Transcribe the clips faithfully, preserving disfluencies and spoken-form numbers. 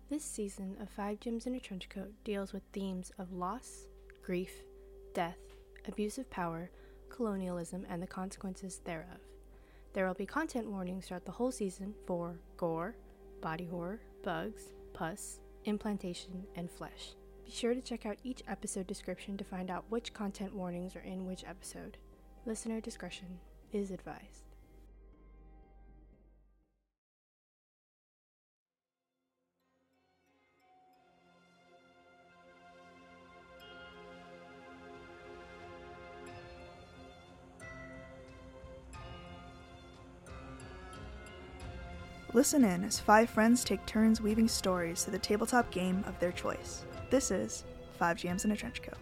This season of Five Gems in a Trenchcoat deals with themes of loss, grief, death, abuse of power, colonialism, and the consequences thereof. There will be content warnings throughout the whole season for gore, body horror, bugs, pus, implantation, and flesh. Be sure to check out each episode description to find out which content warnings are in which episode. Listener discretion is advised. Listen in as five friends take turns weaving stories to the tabletop game of their choice. This is Five Gems in a Trenchcoat.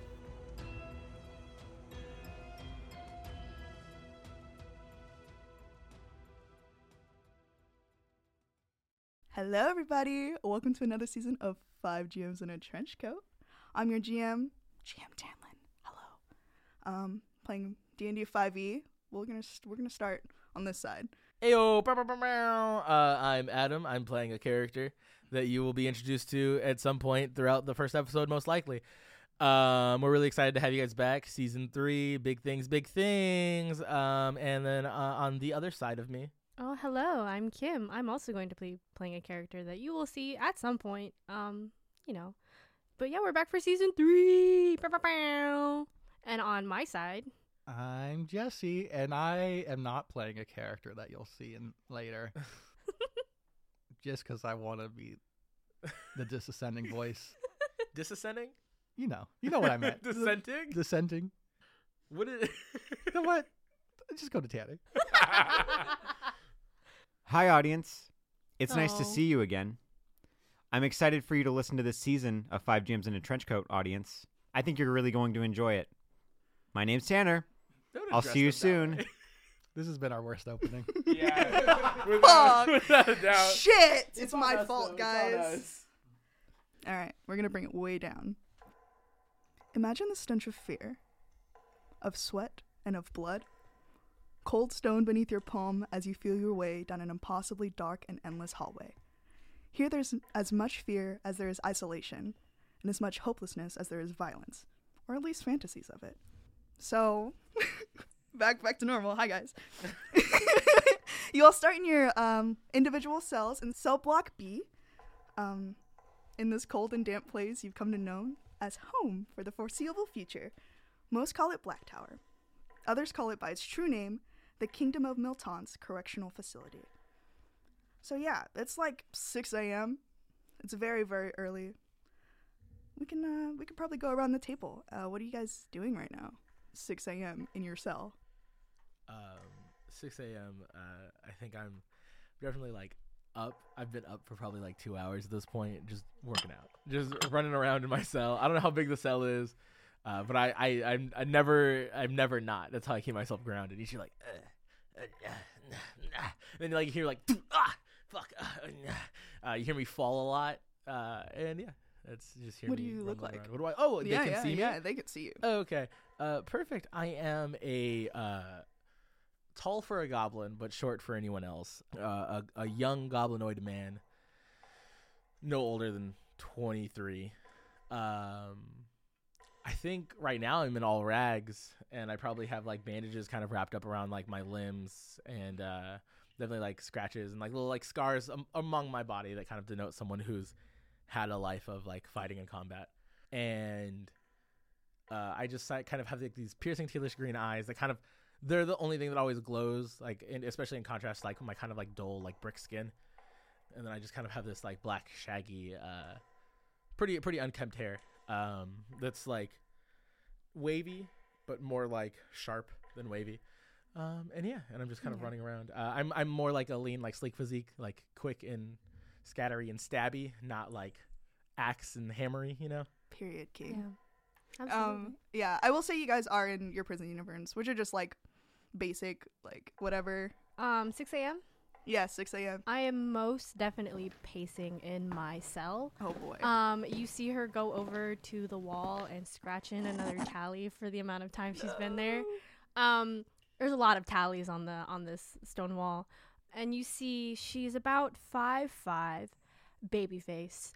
Hello everybody! Welcome to another season of Five Gems in a Trenchcoat. I'm your G M, G M Tanlin. Hello. Um, playing D and D five e. We're gonna we're gonna start on this side. Ayo, bow, bow, bow, bow. Uh, I'm Adam. I'm playing a character that you will be introduced to at some point throughout the first episode, most likely. Um, we're really excited to have you guys back. Season three, big things, big things. Um, and then uh, on the other side of me. Oh, hello, I'm Kim. I'm also going to be playing a character that you will see at some point. Um, you know. But yeah, we're back for season three. Bow, bow, bow. And on my side... I'm Jesse, and I am not playing a character that you'll see in later. Just because I want to be the disascending voice. Disascending? You know. You know what I meant. Dissenting? Dissenting. What is You know what? Just go to Tanner. Hi, audience. It's nice to Aw. see you again. I'm excited for you to listen to this season of Five Gems in a Trenchcoat, audience. I think you're really going to enjoy it. My name's Tanner. Don't I'll address see you them that soon. way. This has been our worst opening. Yeah. without, Fuck. without a doubt. Shit! It's, on my us, fault, though. It's on guys. us. Alright, we're gonna bring it way down. Imagine the stench of fear, of sweat, and of blood. Cold stone beneath your palm as you feel your way down an impossibly dark and endless hallway. Here there's as much fear as there is isolation, and as much hopelessness as there is violence, or at least fantasies of it. So, back back to normal. Hi, guys. You all start in your um, individual cells in cell block B. Um, in this cold and damp place you've come to know as home for the foreseeable future. Most call it Black Tower. Others call it by its true name, the Kingdom of Milton's Correctional Facility. So yeah, it's like six a.m. It's very, very early. We can uh, we could probably go around the table. Uh, what are you guys doing right now? six a.m. in your cell. Um, six a.m. Uh, I think I'm definitely like up. I've been up for probably like two hours at this point, just working out, just running around in my cell. I don't know how big the cell is, uh, but I, I, I'm, I never, I'm never not. That's how I keep myself grounded. Usually like, uh, uh, uh, nah, nah. And then like you hear like, ah, fuck, uh, nah. uh, you hear me fall a lot, uh, and yeah, that's just hear What me do you look rumbling like? around. What do I? Oh, they yeah, can yeah, see me. yeah, they can see you. Oh, okay. Uh, perfect. I am a uh, tall for a goblin, but short for anyone else. Uh, a, a young goblinoid man, no older than twenty-three. Um, I think right now I'm in all rags, and I probably have like bandages kind of wrapped up around like my limbs, and uh, definitely like scratches and like little like scars am- among my body that kind of denote someone who's had a life of like fighting and combat. And Uh, I just I kind of have like these piercing tealish green eyes that kind of, they're the only thing that always glows, like in, especially in contrast to like my kind of like dull like brick skin. And then I just kind of have this like black shaggy, uh, pretty pretty unkempt hair um, that's like wavy, but more like sharp than wavy. Um, and yeah, and I'm just kind of Yeah. running around. Uh, I'm I'm more like a lean, like sleek physique, like quick and scattery and stabby, not like axe and hammery, you know. Period, Key. Yeah. Absolutely. Um, yeah, I will say you guys are in your prison uniforms, which are just like basic, like whatever. Um, six a.m. Yeah, six a.m. I am most definitely pacing in my cell. Oh boy. Um, you see her go over to the wall and scratch in another tally for the amount of time she's been there. Um, there's a lot of tallies on the on this stone wall, and you see she's about five five, baby face,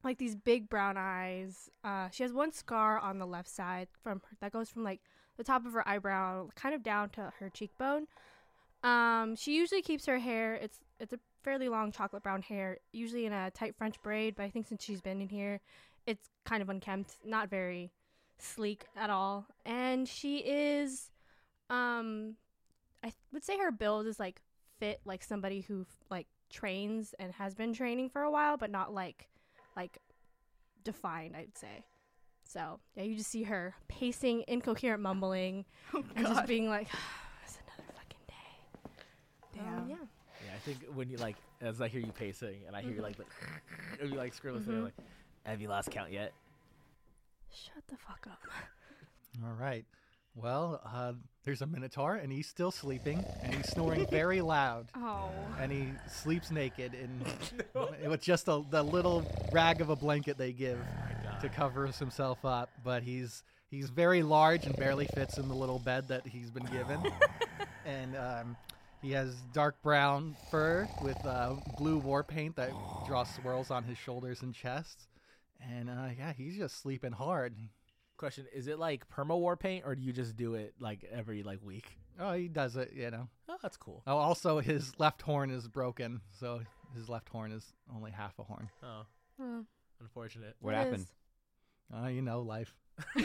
like these big brown eyes. Uh, she has one scar on the left side from her, that goes from like the top of her eyebrow kind of down to her cheekbone. Um, she usually keeps her hair. It's it's a fairly long chocolate brown hair, usually in a tight French braid. But I think since she's been in here, it's kind of unkempt, not very sleek at all. And she is, um, I th- would say her build is like fit like somebody who like trains and has been training for a while, but not like like defined, I'd say. So yeah, you just see her pacing, incoherent mumbling, Oh, and just God. being like, "It's another fucking day." Damn. Um, yeah. Yeah, I think when you like, as I hear you pacing and I hear you like, the or you like scribbling, Mhm. like, have you lost count yet? Shut the fuck up. All right. Well, uh, there's a Minotaur, and he's still sleeping, and he's snoring very loud, Oh. and he sleeps naked in with just a, the little rag of a blanket they give to cover himself up. But he's he's very large and barely fits in the little bed that he's been given, and um, he has dark brown fur with uh, blue war paint that draws swirls on his shoulders and chest, and uh, yeah, he's just sleeping hard. Question: is it like perma war paint, or do you just do it like every like week? Oh, he does it, you know. Oh, that's cool. Oh, also his left horn is broken, so his left horn is only half a horn. Oh, Oh, unfortunate. What it happened? is. Uh, you know, life.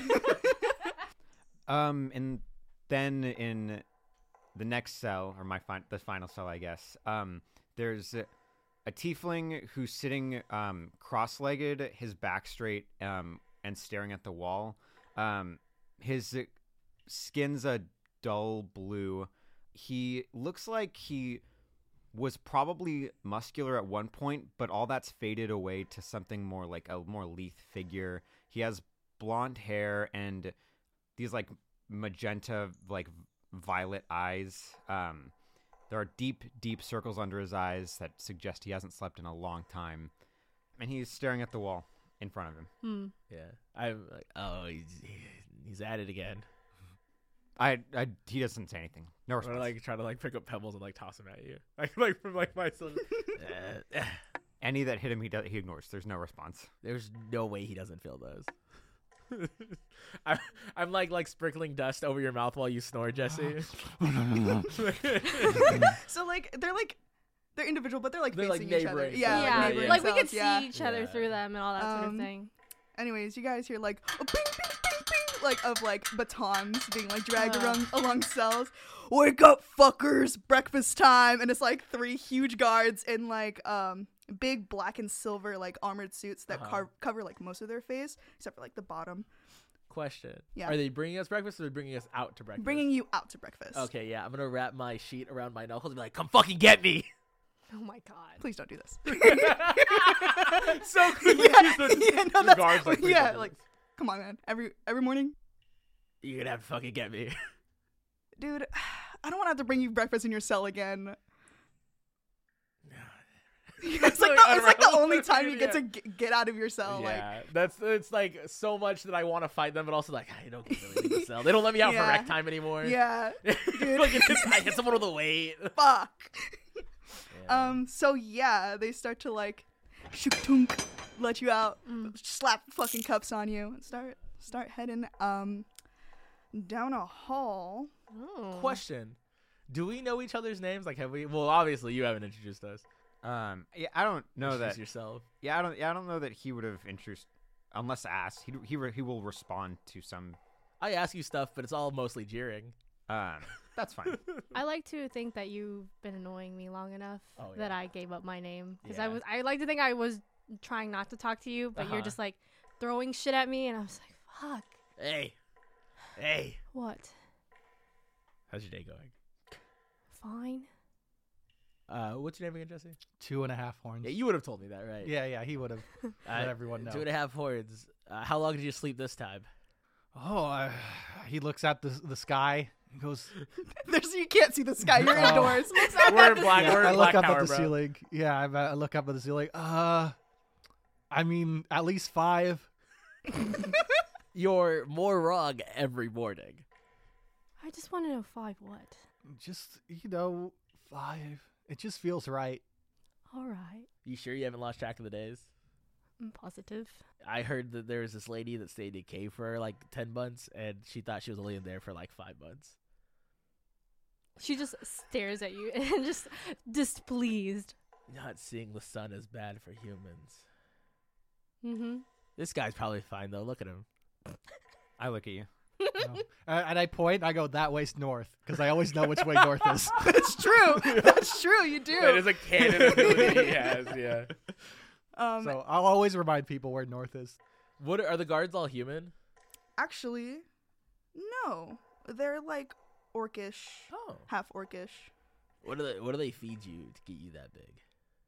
Um, and then in the next cell, or my fin- the final cell, I guess. Um, there's a, a tiefling who's sitting um cross-legged, his back straight, um, and staring at the wall. Um, his uh, skin's a dull blue. He looks like he was probably muscular at one point, but all that's faded away to something more like a more lithe figure. He has blonde hair and these like magenta, like violet eyes. Um, there are deep, deep circles under his eyes that suggest he hasn't slept in a long time. And he's staring at the wall in front of him. Hmm. Yeah, I'm like, oh, he's he's at it again. I, I, he doesn't say anything. No Or response. like try to like pick up pebbles and like toss them at you, like like from like my son. Uh, Any that hit him, he does, he ignores. There's no response. There's no way he doesn't feel those. I, I'm like like sprinkling dust over your mouth while you snore, Jesse. So like they're like they're individual, but they're like They're, like, facing each other. neighboring Yeah, cells. like, Yeah, neighboring like we could cells, yeah. see each other Yeah. through them and all that sort of Um, thing. Anyways, you guys hear like a ping, ping, ping, ping, like of like batons being like dragged Uh. around along cells. Wake up, fuckers! Breakfast time! And it's like three huge guards in like um big black and silver like armored suits that Uh-huh. car- cover like most of their face except for like the bottom, Question: Yeah. Are they bringing us breakfast or are they bringing us out to breakfast? bringing you out to breakfast. Okay, yeah, I'm gonna wrap my sheet around my knuckles and be like, "Come fucking get me!" Oh my god. Please don't do this. So quickly, yeah, the, yeah, no, the that's, guards like, "Please yeah, don't do like this. come on, man. Every every morning, You're gonna have to fucking get me. dude. I don't want to have to bring you breakfast in your cell again. it's like the, it's like the only time you get to g- get out of your cell. Like, yeah, that's it's like so much that I want to fight them, but also like I don't get to leave the cell. They don't let me out for Yeah. rec time anymore. yeah, dude. Look at this! I hit someone with a weight. fuck. Yeah. Um. So yeah, they start to like, shook-tunk, let you out, Mm. slap fucking cups on you, and start start heading um down a hall. Oh. Question: do we know each other's names? Like, have we? Well, obviously, you haven't introduced us. Um, yeah, I don't know Introduce that. yourself. Yeah, I don't. Yeah, I don't know that he would have introduced unless asked. He he re- he will respond to some. I ask you stuff, but it's all mostly jeering. Um, that's fine. I like to think that you've been annoying me long enough Oh, that yeah. I gave up my name because Yeah. I was. I like to think I was trying not to talk to you, but you're Uh-huh. just like throwing shit at me, and I was like, "Fuck, Hey, hey, what? how's your day going? Fine." Uh, what's your name again, Jesse? Two and a half horns. Yeah, you would have told me that, right? yeah, yeah, he would have Uh, let everyone know. Two and a half horns. Uh, how long did you sleep this time? Oh, uh, he looks at the the sky. He goes. There's you can't see the sky. You're Oh. indoors. We're in black. Yeah, we're in I black look up tower, at the bro. ceiling. Yeah, I, I look up at the ceiling. Uh, I mean, at least five. You're more wrong every morning. I just want to know five what. Just you know, five. It just feels right. All right. You sure you haven't lost track of the days? I'm positive. I heard that there was this lady that stayed in a cave for like ten months, and she thought she was only in there for like five months. She just stares at you and just displeased. Not seeing the sun is bad for humans. Mm-hmm. This guy's probably fine though. Look at him. I look at you. No. Uh, and I point. I go that way's north because I always know which way north is. That's true. That's true. You do. That is a canon ability he has. Yeah. Um, So I'll always remind people where north is. What are, are the guards all human? actually, no. They're like orcish, Oh. half orcish. What do they What do they feed you to get you that big?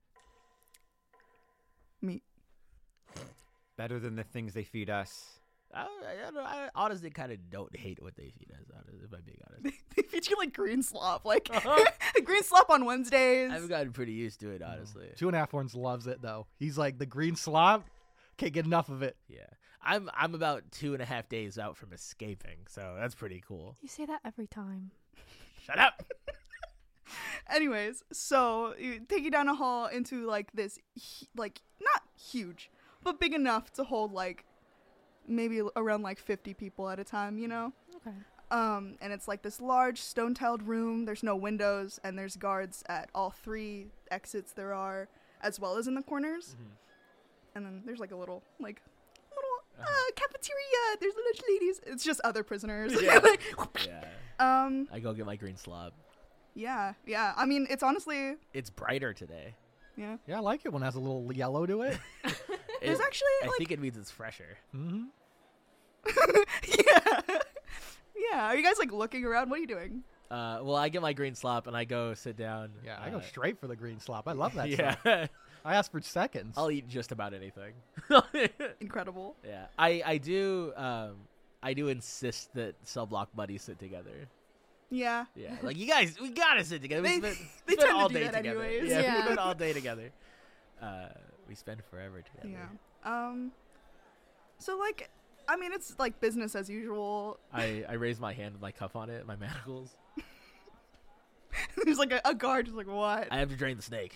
Meat. Better than the things they feed us. I, I, I, don't- I honestly kind of don't hate what they feed us. honest- If I'm being honest, They feed you like green slop, like Uh-huh. green slop on Wednesdays. I've gotten pretty used to it. Honestly, Two and a half horns loves it though. He's like the green slop. Can't get enough of it. yeah. I'm I'm about two and a half days out from escaping, so that's pretty cool. You say that every time. Shut up. Anyways, so you take you down a hall into like this, hu- like not huge, but big enough to hold like maybe around like fifty people at a time, you know? Okay. Um, and it's like this large stone-tiled room. There's no windows, and there's guards at all three exits there are, as well as in the corners. And then there's like a little, like, little uh, cafeteria. There's little ladies. It's just other prisoners. Yeah. Like, Yeah. um, I go get my green slob. yeah, yeah. I mean, it's honestly, It's brighter today. yeah. Yeah, I like it when it has a little yellow to it. There's It- actually I like, think it means it's fresher. Mm-hmm. yeah, yeah. Are you guys like looking around? What are you doing? Uh, well, I get my green slop and I go sit down. Yeah, I go uh, straight for the green slop. I love that Yeah. stuff. I asked for seconds. I'll eat just about anything. Incredible. Yeah, I I do um I do insist that cell block buddies sit together. Yeah. Yeah, like you guys, we gotta sit together. We They- spend, they spend tend to all do day that together. anyways. Yeah, Yeah. we spend all day together. Uh, we spend forever together. Yeah. Um. So like, I mean, it's like business as usual. I I raise my hand with my cuff on it, my manacles. There's like a, a guard who's like, what? I have to drain the snake.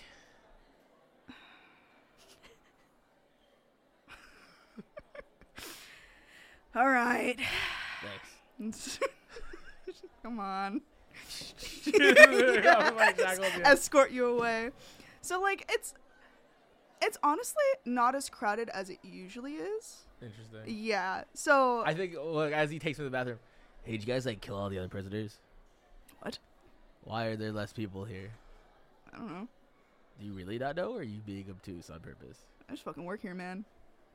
All right. Thanks. Come on. Yeah, my shackles, yeah. Escort you away. So like, it's it's honestly not as crowded as it usually is. Interesting. Yeah. So I think look as he takes me to the bathroom. Hey, did you guys like kill all the other prisoners? What? Why are there less people here? I don't know. Do you really not know, or are you being obtuse on purpose? I just fucking work here, man.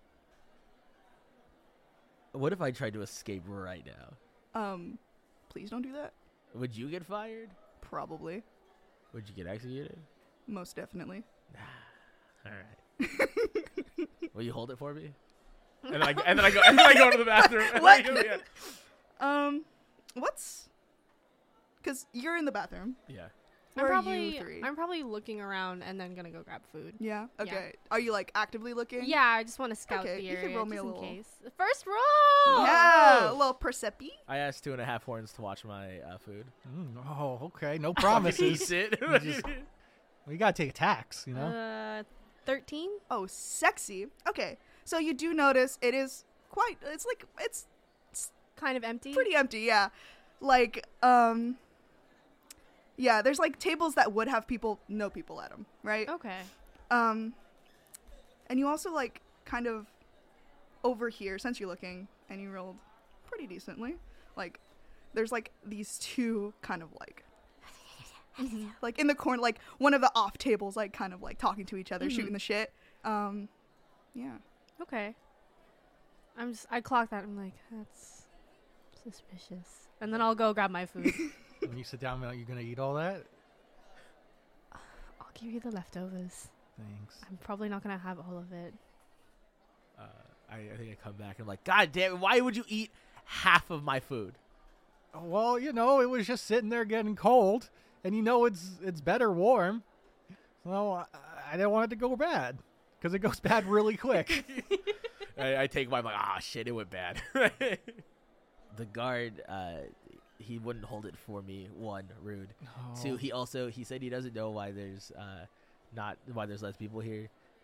What if I tried to escape right now? Um, please don't do that. Would you get fired? Probably. Would you get executed? Most definitely. All right. Will you hold it for me? And then I and then I go and then I go to the bathroom. and What? I go, yeah. Um, what's? Cause you're in the bathroom. Yeah. I'm Where are probably you three? I'm probably looking around and then gonna go grab food. Yeah. Okay. Are you like actively looking? Yeah, I just want to scout Okay, the you area can roll me just a in little- case. First roll. Yeah. A little percepi. I asked two and a half horns to watch my uh, food. Mm, oh, okay. No Eat promises. it. You just- well, you gotta take a tax, you know. Uh, thirteen. Oh, sexy. Okay. So you do notice it is quite. It's like it's Kind of empty. pretty empty. Yeah. Like um. Yeah, there's like tables that would have people, no people at them, right? Okay. Um, and you also like kind of over here, since you're looking, and you rolled pretty decently. Like, there's like these two kind of like, like in the corner, like one of the off tables, like kind of like talking to each other, Mhm. shooting the shit. Um, yeah. Okay. I'm just I clock that. I'm like that's suspicious, and then I'll go grab my food. When you sit down, you're gonna eat all that. I'll give you the leftovers. Thanks. I'm probably not gonna have all of it. Uh, I, I think I come back and I'm like, God damn it, why would you eat half of my food? Well, you know, it was just sitting there getting cold, and you know it's it's better warm. So I, I didn't want it to go bad because it goes bad really quick. I, I take my, I'm like, ah, shit, it went bad. The guard, uh, he wouldn't hold it for me. One, rude. Oh. Two, he also he said he doesn't know why there's uh, not why there's less people here.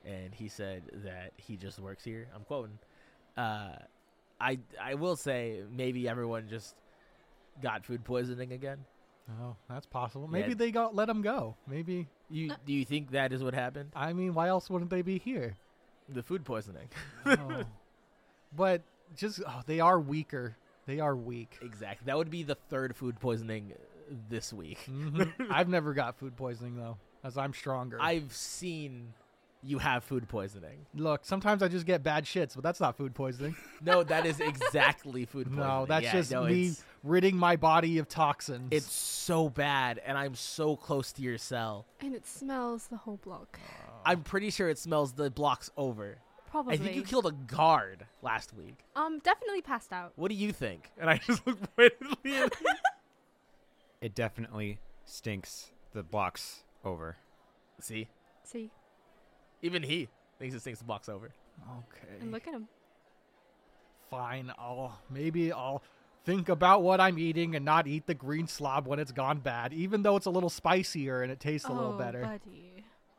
and he said that he just works here. I'm quoting. Uh, I I will say maybe everyone just got food poisoning again. Oh, that's possible. Maybe Yeah. they got let him go. Maybe. You do you think that is what happened? I mean, why else wouldn't they be here? The food poisoning. Oh. But just oh, they are weaker. They are weak. Exactly. That would be the third food poisoning this week. Mhm. I've never got food poisoning though, as I'm stronger. I've seen you have food poisoning. Look, sometimes I just get bad shits, but that's not food poisoning. No, that is exactly food poisoning. No, that's Yeah, just no, me It's, ridding my body of toxins. it's so bad, and I'm so close to your cell. And it smells the whole block. I'm pretty sure it smells the blocks over. Probably. I think you killed a guard last week. Um, definitely passed out. What do you think? And I just looked pointedly at him. It definitely stinks the blocks over. See? See, Even he thinks it stinks the blocks over. okay. and look at him. Fine. I'll maybe I'll think about what I'm eating and not eat the green slob when it's gone bad, even though it's a little spicier and it tastes a little Oh, better. buddy.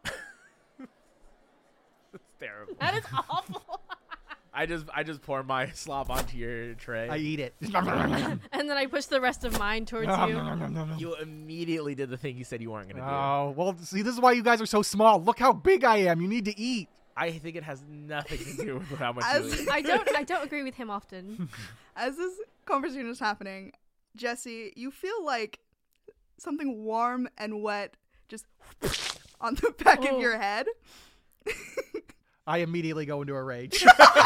It's terrible. That is awful. I just I just pour my slop onto your tray. I eat it. And then I push the rest of mine towards you. You immediately did the thing you said you weren't going to do. Oh, well, see, this is why you guys are so small. Look how big I am. You need to eat. I think it has nothing to do with how much As- you eat. I don't. I don't agree with him often. As this conversation is happening, Jesse, you feel like something warm and wet just on the back Oh. of your head. I immediately go into a rage.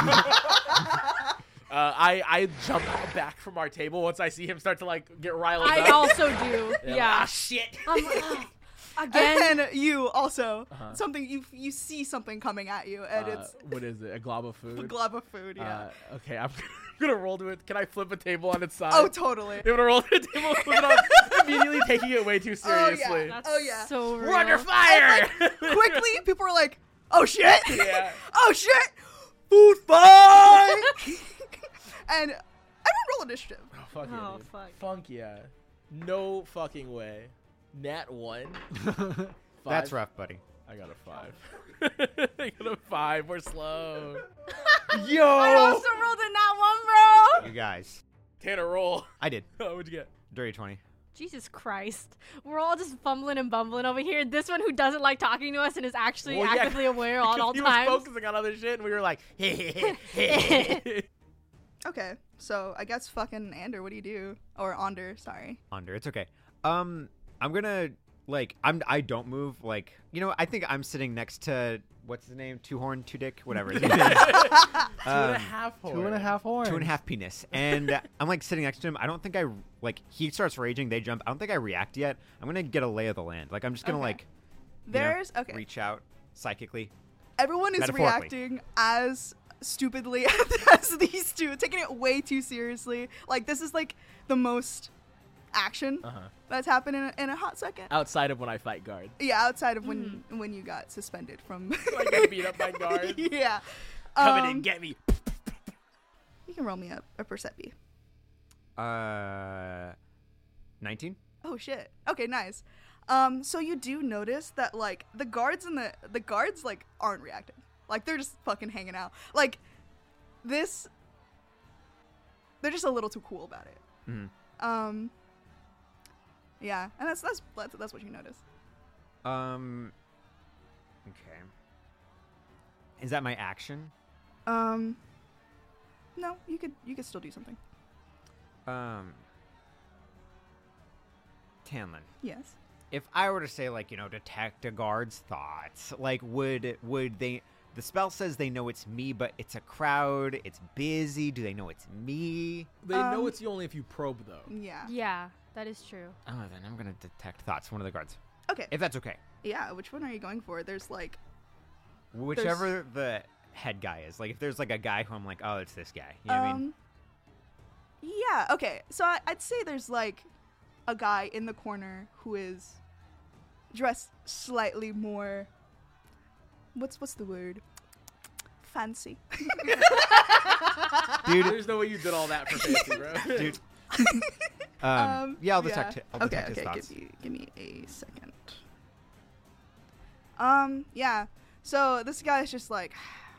Uh, I I jump back from our table once I see him start to like get riled I up. also do. Yeah, like, Yeah. ah, shit. I'm like, "Ugh, again. And then you also Uh-huh. something you you see something coming at you, and Uh, it's what is it? A glob of a food. glob of food. Yeah. Uh, okay, I'm gonna roll to it. Can I flip a table on its side? oh, totally. I'm gonna roll to the table, flip it on, immediately taking it way too Oh, yeah. seriously. That's Oh, yeah. so real. We're under fire. Quickly, people are like, "Oh shit! Yeah. oh shit! Food fight!" And everyone roll initiative. Oh, fuck yeah, Oh, dude. fuck. Funk yeah. No fucking way. Nat one. That's Five? rough, buddy. I got a five. I got a five. We're slow. Yo! I also rolled in that one, bro. You guys. Tanner, roll. I did. Oh, what'd you get? Dirty twenty. Jesus Christ. We're all just fumbling and bumbling over here. This one who doesn't like talking to us and is actually Well, yeah, actively aware at all he times. was focusing on other shit, and we were like, Okay, so I guess fucking Ander, what do you do? Or Onder, sorry. Under. It's okay. Um, I'm gonna like I'm I don't move. Like you know, I think I'm sitting next to what's his name? Two horn, two dick, whatever. His name is. Two and a Um, half Two and a half horns. Two and a half penis, and I'm like sitting next to him. I don't think I like. He starts raging. They jump. I don't think I react yet. I'm gonna get a lay of the land. Like I'm just gonna Okay. like you know, There's, okay. reach out psychically. Everyone is Metaphorically. reacting as stupidly as these two, taking it way too seriously. Like, this is like the most action Uh-huh. that's happened in a, in a hot second. Outside of when I fight guard. Yeah, outside of when when you got suspended from. I get beat up by guard. Yeah. Come in Um, and get me. You can roll me a, a Percepi. Uh, nineteen. Oh shit. Okay, nice. Um, so you do notice that like the guards and the the guards like aren't reacting. Like they're just fucking hanging out. Like this. They're just a little too cool about it. Mm-hmm. Um. Yeah, and that's that's that's, that's what you notice. Um. Okay. Is that my action? Um. No, you could you could still do something. Um. Tanlin. Yes. If I were to say, like, you know, detect a guard's thoughts, like, would would they? The spell says they know it's me, but it's a crowd. It's busy. Do they know it's me? They know Um, it's you only if you probe, though. Yeah. Yeah, that is true. Oh, then I'm gonna detect thoughts. One of the guards, Okay. if that's okay. Yeah. Which one are you going for? There's like. Whichever the head guy is. Like, if there's like a guy who I'm like, oh, it's this guy. You know what I mean? Um, yeah, okay. So I, I'd say there's like a guy in the corner who is dressed slightly more. What's what's the word? Fancy. Dude, There's no way you did all that for fancy, bro. dude. Um, yeah, I'll detect. yeah. I'll okay, detect his okay. thoughts. Give me give me a second. Um, yeah. So this guy's just like,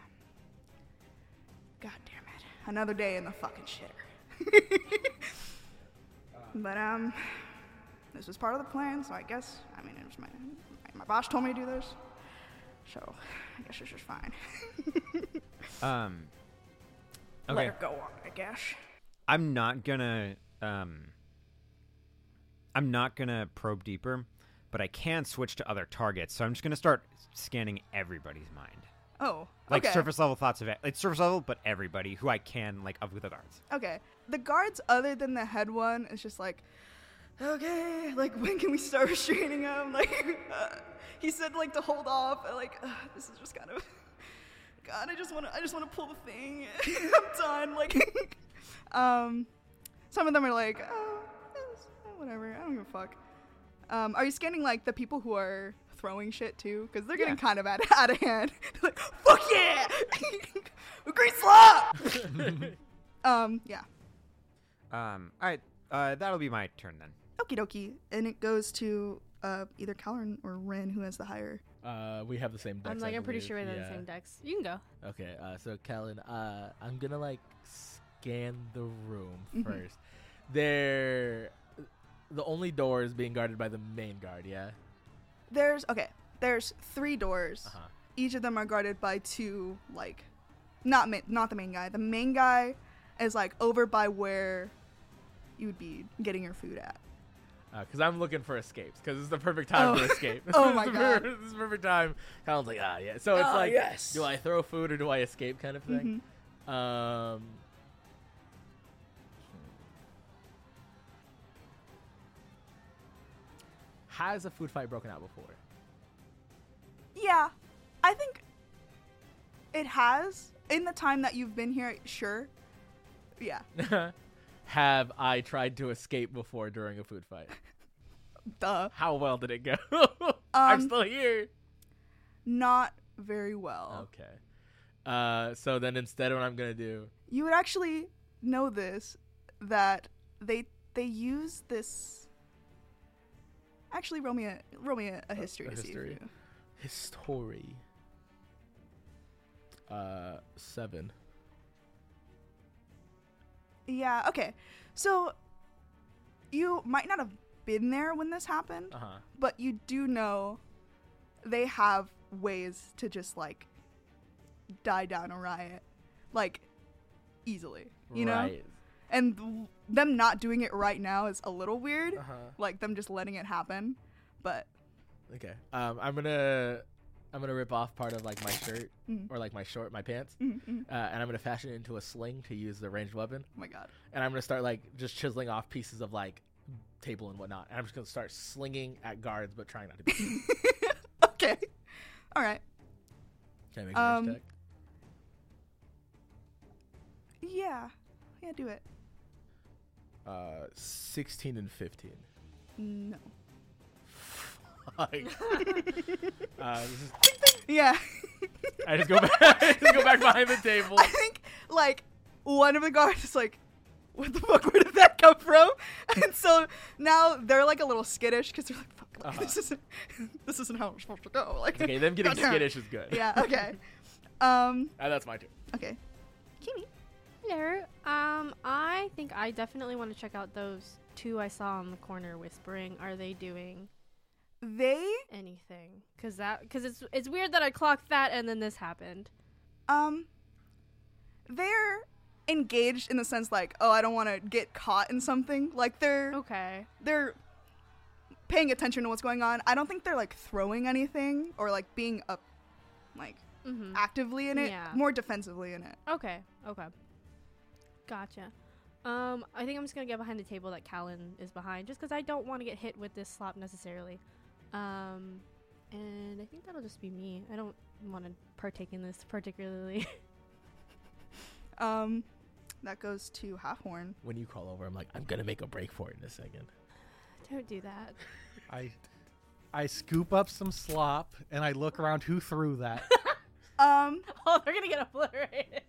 God damn it, another day in the fucking shitter. But um, this was part of the plan, so I guess I mean it was my my boss told me to do this, so I guess it's just fine. Um. Let Okay. her go on, I guess. I'm not gonna. Um. I'm not gonna probe deeper, but I can switch to other targets. So I'm just gonna start scanning everybody's mind, Oh, like okay. surface level thoughts of it. It's surface level, but everybody who I can, like, of the guards. Okay. The guards, other than the head one, is just like, okay, like, when can we start restraining him? Like, uh, he said, like, to hold off. and, Like, uh, this is just kind of, God, I just want to, I just want to pull the thing. I'm done. Like, um, some of them are like, oh, it's- whatever. I don't give a fuck. Um, are you scanning, like, the people who are throwing shit, too? Because they're getting Yeah. kind of out, out of hand. They're like, fuck yeah! Great slap! um, yeah. Um. All right. Uh. That'll be my turn then. Okie dokie. And it goes to uh, either Caloran or Ren, who has the higher. Uh, we have the same decks. I'm like, I I'm pretty believe. sure we're yeah. the same decks. You can go. Okay, uh, so Callan, uh, I'm gonna like scan the room Mhm. first. They're the only door is being guarded by the main guard. Yeah. There's, okay, there's three doors. Uh huh. Each of them are guarded by two, like, not ma- not the main guy. The main guy is, like, over by where you would be getting your food at. Because I'm looking for escapes. Because it's the perfect time Oh. to escape. Oh my This is the God. per- This is the perfect time. Callan's like, ah, yeah. So it's Oh, like, yes. do I throw food or do I escape, kind of thing. Mhm. Um. Has a food fight broken out before? Yeah, I think it has. In the time that you've been here, sure. Yeah. Have I tried to escape before during a food fight? Duh. How well did it go? I'm Um, still here. Not very well. Okay. Uh, so then instead, what I'm gonna do? You would actually know this, that they they use this. Actually, roll me a roll me a, a history a to history. see if you. His story. Uh, seven. Yeah. Okay. So you might not have been there when this happened, Uh huh. but you do know they have ways to just like die down a riot, like easily. You know. Right. And th- them not doing it right now is a little weird. Uh huh. Like them just letting it happen. But Okay. Um, I'm gonna, I'm gonna rip off part of like my shirt mm, or like my short, my pants, mm, mm. uh, and I'm gonna fashion it into a sling to use the ranged weapon. Oh my god. And I'm gonna start like just chiseling off pieces of like table and whatnot. And I'm just gonna start slinging at guards, but trying not to be. Okay. All right. Can I make a range Um, check? Yeah. Yeah, do it. Uh, sixteen and fifteen. No. Fuck. uh, this is, Yeah. I just go back. I just go back behind the table. I think like one of the guards is like, what the fuck, where did that come from? And so now they're like a little skittish because they're like, fuck, like, Uh-huh. this isn't this isn't how we're supposed to go. Like, Okay, them getting goddamn. skittish is good. Yeah, okay. Um Uh, that's my turn. okay. Kimi. Hello. Um, I think I definitely want to check out those two I saw on the corner whispering. Are they doing They anything? Cause that, cause it's it's weird that I clocked that and then this happened. um they're engaged in the sense like, oh, I don't want to get caught in something. Like they're Okay. they're paying attention to what's going on. I don't think they're like throwing anything or like being up like Mm-hmm. actively in it, Yeah. more defensively in it. Okay. Okay. Gotcha. Um, I think I'm just gonna get behind the table that Callan is behind, just because I don't want to get hit with this slap necessarily. Um, and I think that'll just be me. I don't want to partake in this particularly. Um, that goes to Halfhorn. When you crawl over, I'm like, I'm gonna make a break for it in a second. Don't do that. I I scoop up some slop and I look around who threw that. Um, Oh, they're gonna get obliterated.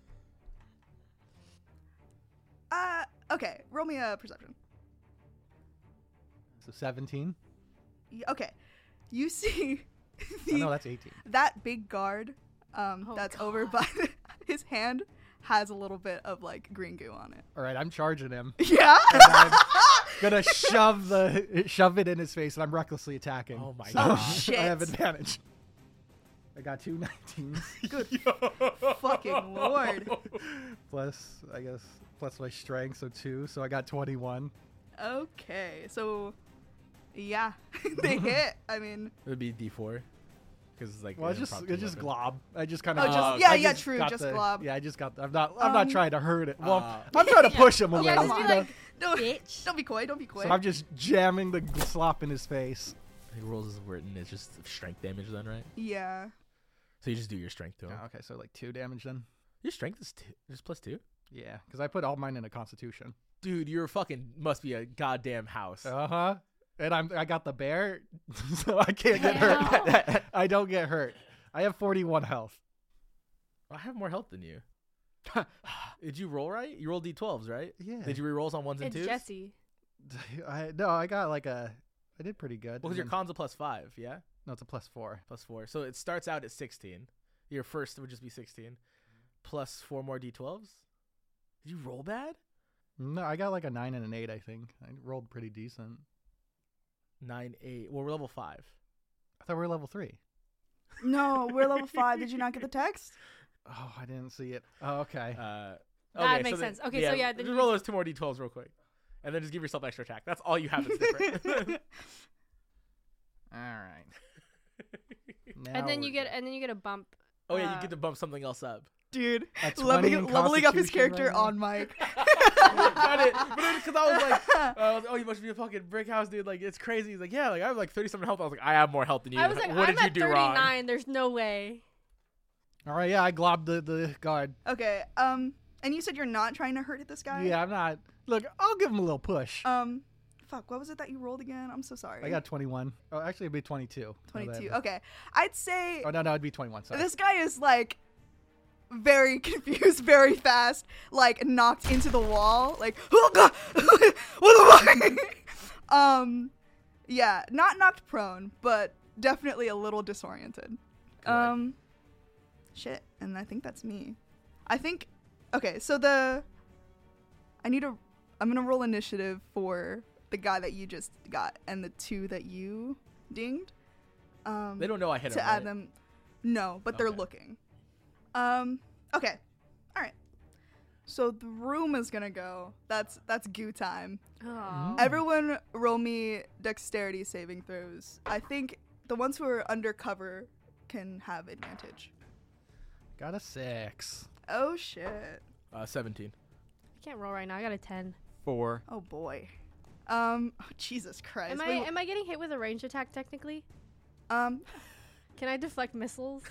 uh, okay, roll me a perception. So seventeen. Y- Okay, you see, Oh, no, that's eighteen. that big guard um, Oh, that's over God. by his hand has a little bit of like green goo on it. All right, I'm charging him. Yeah. I'm gonna shove the shove it in his face, and I'm recklessly attacking. Oh my So God. Oh, shit. I have advantage. I got two nineteens. Good fucking lord. Plus, I guess, plus my strength, so two. So I got twenty-one. Okay, so yeah, they hit. I mean, It would be D four. Because it's like Well, an it's just impromptu it's just weapon. glob. I just kind Oh, of just- Uh, yeah, I yeah, just true, got just the- glob. Yeah, I just got. I'm not. I'm not Um, trying to hurt it. Well, Uh, I'm trying to Yeah. push him a Yeah, little. just be you know? like, don't, bitch. don't be coy, don't be coy. So I'm just jamming the g- slop in his face. He rolls his word and it's just strength damage then, right? Yeah. So you just do your strength to him. Oh, okay, so like two damage then. Your strength is two, just plus two? Yeah, because I put all mine in a Constitution. Dude, you're fucking must be a goddamn house. Uh huh. And I'm I got the bear, so I can't get hurt. I don't get hurt. I have forty-one health. I have more health than you. Did you roll right? You rolled D twelves, right? Yeah. Did you re-rolls on ones and It's twos? Jesse. I no, I got like a. I did pretty good. Well, because and your then- con's a plus five, yeah? No, it's a plus four. Plus four. So it starts out at sixteen. Your first would just be sixteen. Plus four more D twelves? Did you roll bad? No, I got like a nine and an eight. I think I rolled pretty decent. Nine, eight. Well, we're level five. I thought we were level three. No, we're level five. Did you not get the text? Oh, I didn't see it. Oh, okay. Uh, That okay, makes so then- sense. Okay, so yeah, then just you roll just- those two more D twelves real quick. And then just give yourself extra attack. That's all you have that's different. All right. And then you get and then you get a bump. oh, yeah, you uh, get to bump something else up. Dude, A twenty leveling, in leveling up his Constitution character right now? on mic. Got it. Because I was like, uh, oh, you must be a fucking brick house, dude. Like, it's crazy. He's like, yeah, like I have like thirty-seven health. I was like, I have more health than you. I was like, what I'm did you at do thirty-nine. wrong? There's no way. All right. Yeah, I globbed the the guard. Okay, um, and you said you're not trying to hurt this guy? Yeah, I'm not. Look, I'll give him a little push. Um, fuck, what was it that you rolled again? I'm so sorry. I got twenty-one. Oh, actually, it'd be twenty-two. twenty-two. Oh, Okay, I'd say oh no, no, it'd be twenty-one. Sorry. this guy is like very confused, very fast, like knocked into the wall, like oh god, what the fuck? um, yeah, not knocked prone, but definitely a little disoriented. Good. Um, shit, and I think that's me. I think, okay, so the, I need a, I'm gonna roll initiative for the guy that you just got and the two that you dinged. Um, They don't know I hit to him. add right? them. No, but they're Okay. looking. Um. Okay. All right. So the room is gonna go. That's that's goo time. Oh. Everyone, roll me dexterity saving throws. I think the ones who are undercover can have advantage. Got a six. Oh shit. Uh, seventeen. I can't roll right now. I got a ten. Four. Oh boy. Um. Oh, Jesus Christ. Am I Wait, am I getting hit with a ranged attack technically? um. Can I deflect missiles?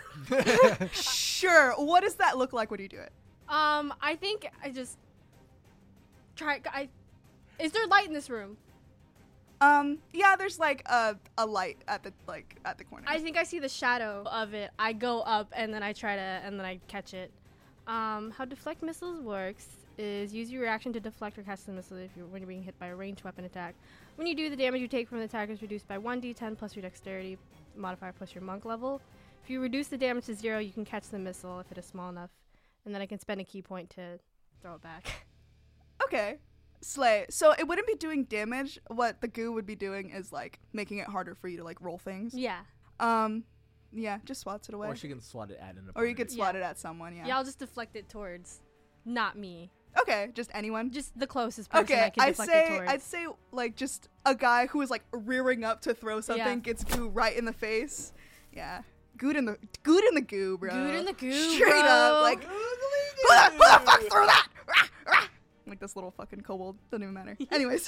Sure. What does that look like when you do it? Um, I think I just try. I is there light in this room? Um. Yeah. There's like a a light at the like at the corner. I think I see the shadow of it. I go up and then I try to and then I catch it. Um, how deflect missiles works is use your reaction to deflect or cast the missile if you're when you're being hit by a ranged weapon attack. When you do, the damage you take from the attack is reduced by one d ten plus your dexterity modifier plus your monk level. If you reduce the damage to zero, you can catch the missile if it is small enough, and then I can spend a key point to throw it back. Okay. Slay. So it wouldn't be doing damage. What the goo would be doing is like making it harder for you to like roll things. yeah. Um, yeah, just swats it away. Or she can swat it at an opponent. Or you could swat Yeah. it at someone. Yeah. yeah. I'll just deflect it towards, not me, Okay, just anyone. just the closest person Okay, I can I'd deflect say it towards. I'd say like just a guy who is like rearing up to throw something Yeah. gets goo right in the face. Yeah. Good in the good in the goo, bro. Good in the goo, Straight up, bro. like who the, who the fuck threw that? Rah, rah. Like this little fucking kobold. Doesn't even matter. Anyways,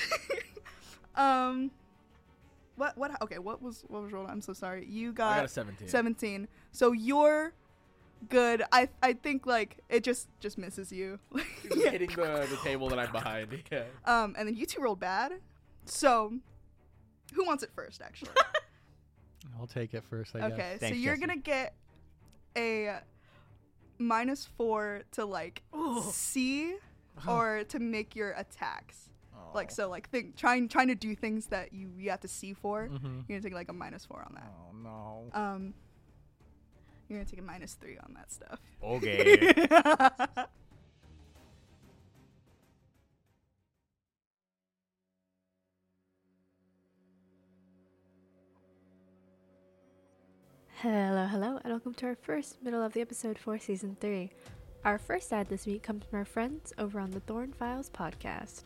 um, what what? Okay, what was what was rolled? I'm so sorry. You I got, got a seventeen. seventeen. So you're good. I I think like it just just misses you. Just hitting the, the table that I'm behind. Yeah. Um, and then you two rolled bad. So, who wants it first, actually? I'll take it first. I guess. Okay, so Thanks, you're Jesse. gonna get a minus four to like Ooh. see or to make your attacks. Oh Like so, like think trying trying to do things that you you have to see for. Mm-hmm. You're gonna take like a minus four on that. Oh no. Um, you're gonna take a minus three on that stuff. Okay. Hello, hello, and welcome to our first middle of the episode for season three. Our first ad this week comes from our friends over on the Thorn Files podcast.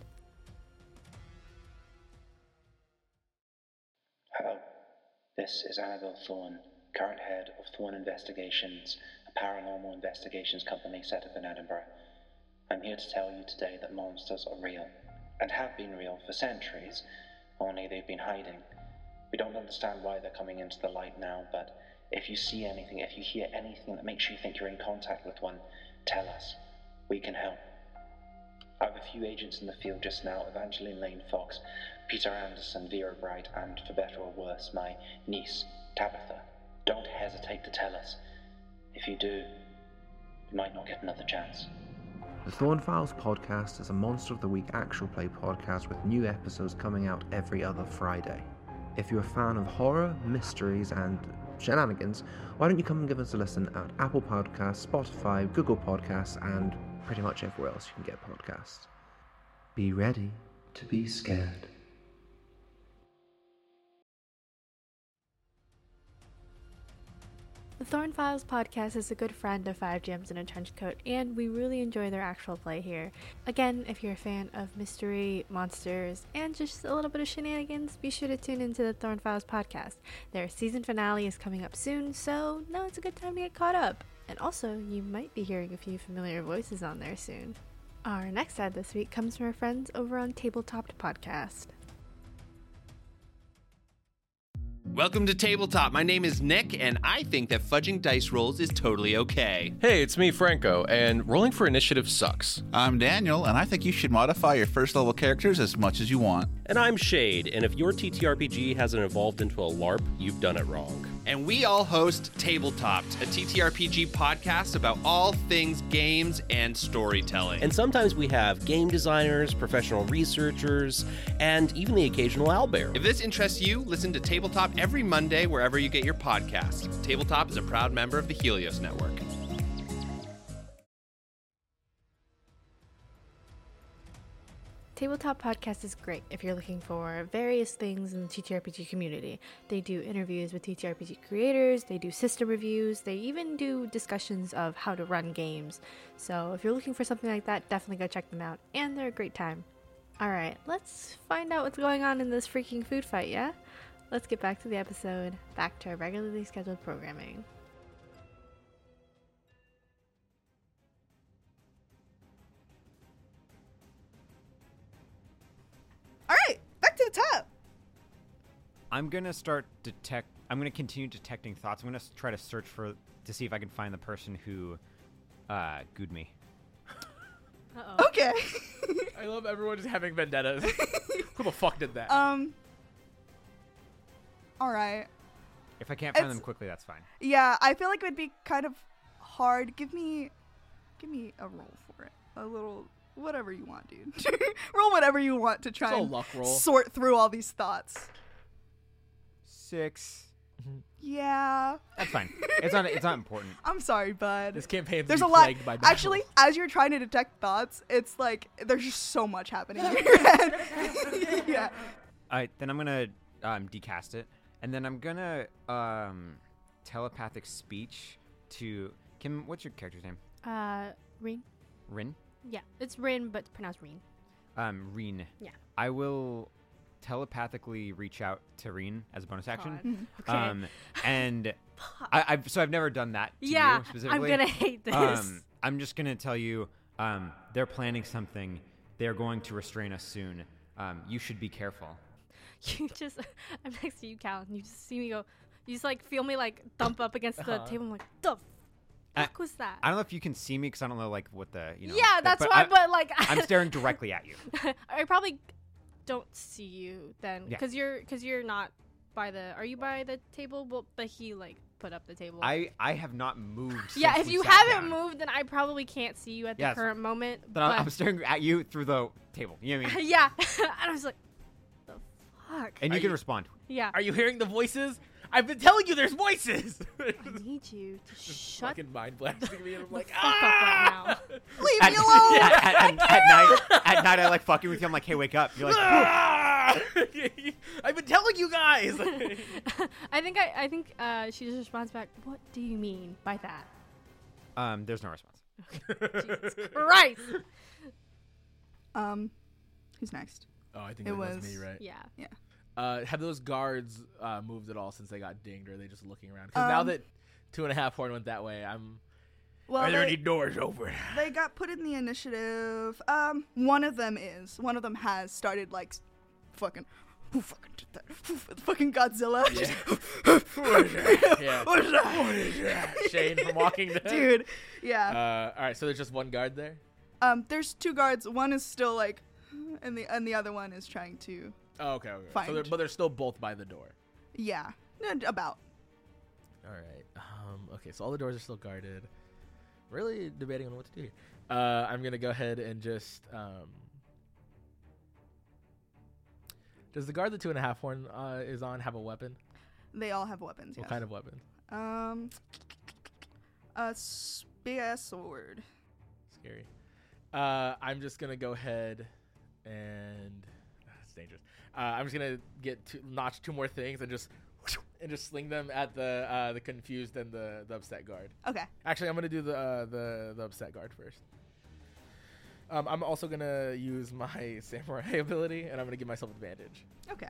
Hello, this is Annabelle Thorne, current head of Thorne Investigations, a paranormal investigations company set up in Edinburgh. I'm here to tell you today that monsters are real, and have been real for centuries, only they've been hiding. We don't understand why they're coming into the light now, but if you see anything, if you hear anything that makes you think you're in contact with one, tell us. We can help. I have a few agents in the field just now, Evangeline Lane Fox, Peter Anderson, Vera Bright, and, for better or worse, my niece, Tabitha. Don't hesitate to tell us. If you do, you might not get another chance. The Thorn Files podcast is a Monster of the Week actual play podcast with new episodes coming out every other Friday. If you're a fan of horror, mysteries, and shenanigans, why don't you come and give us a listen at Apple Podcasts, Spotify, Google Podcasts, and pretty much everywhere else you can get podcasts. Be ready to be scared. The Thorn Files podcast is a good friend of Five Gems in a Trench Coat, and we really enjoy their actual play here. Again, if you're a fan of mystery, monsters, and just a little bit of shenanigans, be sure to tune into the Thorn Files podcast. Their season finale is coming up soon, so now it's a good time to get caught up. And also, you might be hearing a few familiar voices on there soon. Our next ad this week comes from our friends over on Tabletop Podcast. Welcome to Tabletop. My name is Nick, and I think that fudging dice rolls is totally okay. Hey, it's me, Franco, and rolling for initiative sucks. I'm Daniel, and I think you should modify your first level characters as much as you want. And I'm Shade, and if your T T R P G hasn't evolved into a LARP, you've done it wrong. And we all host Tabletopped, a T T R P G podcast about all things games and storytelling. And sometimes we have game designers, professional researchers, and even the occasional owlbear. If this interests you, listen to Tabletop every Monday wherever you get your podcasts. Tabletop is a proud member of the Helios Network. Tabletop Podcast is great if you're looking for various things in the T T R P G community. They do interviews with T T R P G creators, they do system reviews, they even do discussions of how to run games. So if you're looking for something like that, definitely go check them out, and they're a great time. Alright, let's find out what's going on in this freaking food fight, yeah? Let's get back to the episode, back to our regularly scheduled programming. All right, back to the top. I'm gonna start detect. I'm gonna continue detecting thoughts. I'm gonna s- try to search for to see if I can find the person who uh, gooed me. Uh-oh. Okay. I love everyone just having vendettas. Who the fuck did that? um. All right. If I can't find It's- them quickly, that's fine. Yeah, I feel like it would be kind of hard. Give me, give me a roll for it. A little, whatever you want, dude. Roll whatever you want to try It's a and luck roll. sort through all these thoughts. Six. Yeah. That's fine. It's not. It's not important. I'm sorry, bud. This campaign There's be a lot. plagued by battles. Actually, as you're trying to detect thoughts, it's like there's just so much happening in your head. Yeah. All right, then I'm gonna um, decast it, and then I'm gonna um, telepathic speech to Kim. What's your character's name? Uh, Reen? Rin. Yeah, it's Rin, but it's pronounced Reen. Um, Reen. Yeah. I will telepathically reach out to Reen as a bonus action. God. Okay. Um, and I, I've so I've never done that to Yeah, you specifically. I'm gonna hate this. Um, I'm just gonna tell you, um, they're planning something. They're going to restrain us soon. Um, you should be careful. You just, I'm next to you, Cal, and you just see me go, you just like feel me like thump up against the Uh-huh. table. I'm like, the fuck was that? I don't know if you can see me because I don't know like what the you know. yeah, that's but why. I, but like, I'm staring directly at you. I probably don't see you then, Yeah. because you're because you're not by the. Are you by the table? Well, but he like put up the table. I, I have not moved. yeah, since if we you sat haven't down. moved, then I probably can't see you at the Yes. current moment. Then I'm- but I'm staring at you through the table. You know what I mean? yeah, and I was like, the fuck? And you Are can you- respond. Yeah. Are you hearing the voices? I've been telling you there's voices. I need you to Just shut fucking mind blasting me, and I'm like, fuck up ah! right Leave At, me alone. at, at, at, at night, at night, I like fucking with you. I'm like, hey, wake up. You're like, Ah! I've been telling you guys. I think I, I think uh, she just responds back. What do you mean by that? um, there's no response. Jesus Christ! Um, who's next? Oh, I think It that was, was- me, right? Yeah. Yeah. Uh, have those guards uh, moved at all since they got dinged, or are they just looking around? Because now Um, that two and a half horn went that way, I'm. Well, are there they, any doors open? they got put in the initiative. Um, one of them is. One of them has started like, s- fucking. Who fucking did that? Who, fucking Godzilla. Yeah. Just- What is that? Yeah. What is that? What is that? Shane from Walking Dead. Dude. Yeah. Uh, all right, so there's just one guard there. Um, there's two guards. One is still like, and the and the other one is trying to. Oh, okay, okay. Find. So they're, but they're still both by the door. Yeah. And about. All right. Um, okay, so all the doors are still guarded. Really debating on what to do here. Uh, I'm gonna go ahead and just. Um, does the guard the two and a half horn uh, is on have a weapon? They all have weapons. What Yes. kind of weapon? Um. A s- big ass sword. Scary. Uh, I'm just gonna go ahead and it's dangerous. Uh, I'm just gonna get two, notch two more things and just and just sling them at the uh, the confused and the, the upset guard. Okay. Actually, I'm gonna do the uh, the the upset guard first. Um, I'm also gonna use my samurai ability, and I'm gonna give myself advantage. Okay.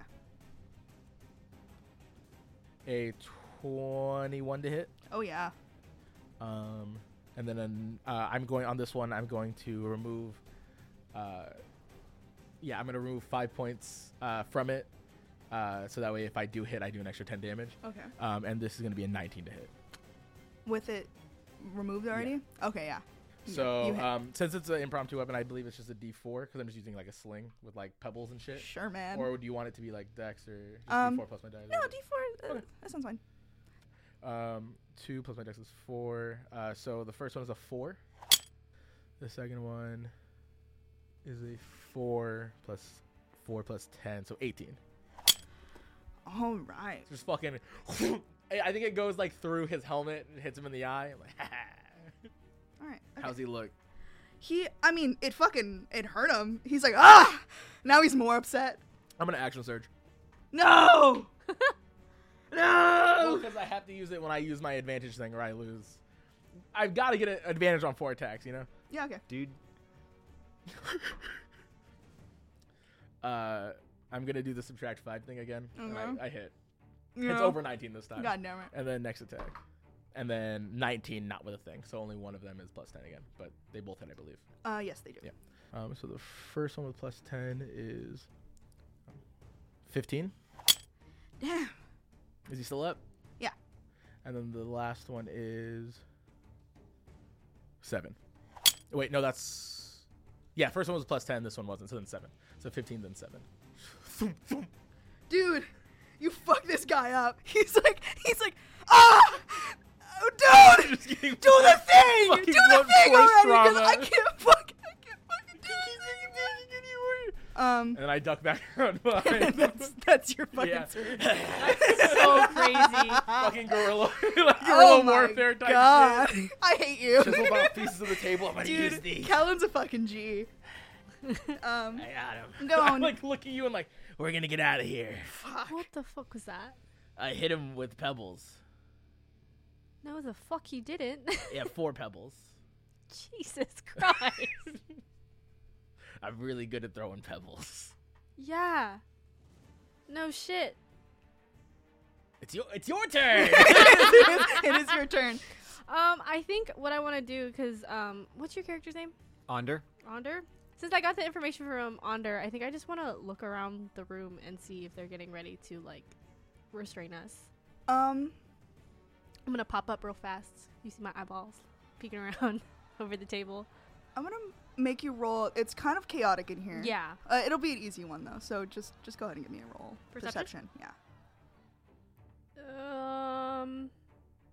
A twenty-one to hit. Oh yeah. Um, and then an, uh, I'm going on this one. I'm going to remove. Uh, yeah, I'm gonna remove five points uh, from it. Uh, so that way, if I do hit, I do an extra ten damage. Okay. Um, and this is gonna be a nineteen to hit. With it removed already? Okay, yeah. You- So you hit. um, since it's an impromptu weapon, I believe it's just a D four because I'm just using like a sling with like pebbles and shit. Sure, man. Or do you want it to be like Dex or just Um, D four plus my dice? No, D four. Uh, That sounds fine. Um, two plus my dex is four. Uh, so the first one is a four. The second one is a four plus four plus ten, so eighteen. All right. Just fucking. I I think it goes like through his helmet and hits him in the eye. I'm like, ha ha. All right. Okay. How's he look? He, I mean, it fucking, it hurt him. He's like, ah! Now he's more upset. I'm gonna action surge. No! Well, no! because I have to use it when I use my advantage thing, or I lose. I've got to get an advantage on four attacks, you know. Yeah, okay. Dude. Uh, I'm gonna do the subtract five thing again, and Mhm. I, I hit. Yeah. It's over nineteen this time. God damn it. And then next attack. And then nineteen, not with a thing. So only one of them is plus ten again. But they both hit, I believe. Uh, yes, they do. Yeah. Um, so the first one with plus ten is fifteen. Damn. Is he still up? Yeah. And then the last one is seven. Wait, no, that's... Yeah, first one was plus ten. This one wasn't. So then seven. So fifteen, then seven. Dude, you fuck this guy up. He's like, he's like, ah! Oh, dude! Just getting Do the thing! fucking Do the blunt thing force already! 'Cause trauma. I can't fuck, I can't fucking do it. Um, And then I duck back around behind. that's, that's your fucking Yeah. surge. So crazy. Fucking gorilla, like Oh gorilla my warfare type God. shit. I hate you. Chisel off pieces of the table. I'm gonna use Dude, these. Kellen's a fucking G. Um, I got him. Go I'm on. like looking at you and like, we're gonna get out of here. fuck. What the fuck was that? I hit him with pebbles. No, the fuck you didn't. Yeah, four pebbles. Jesus Christ. I'm really good at throwing pebbles. Yeah. No shit. It's your, it's your turn. it is your turn. Um, I think what I want to do, because, um, what's your character's name? Onder. Onder? Since I got the information from Onder, I think I just want to look around the room and see if they're getting ready to, like, restrain us. Um, I'm going to pop up real fast. You see my eyeballs peeking around over the table. I'm gonna make you roll. It's kind of chaotic in here. Yeah. Uh, it'll be an easy one though. So just just go ahead and give me a roll. Perception? Yeah. Um,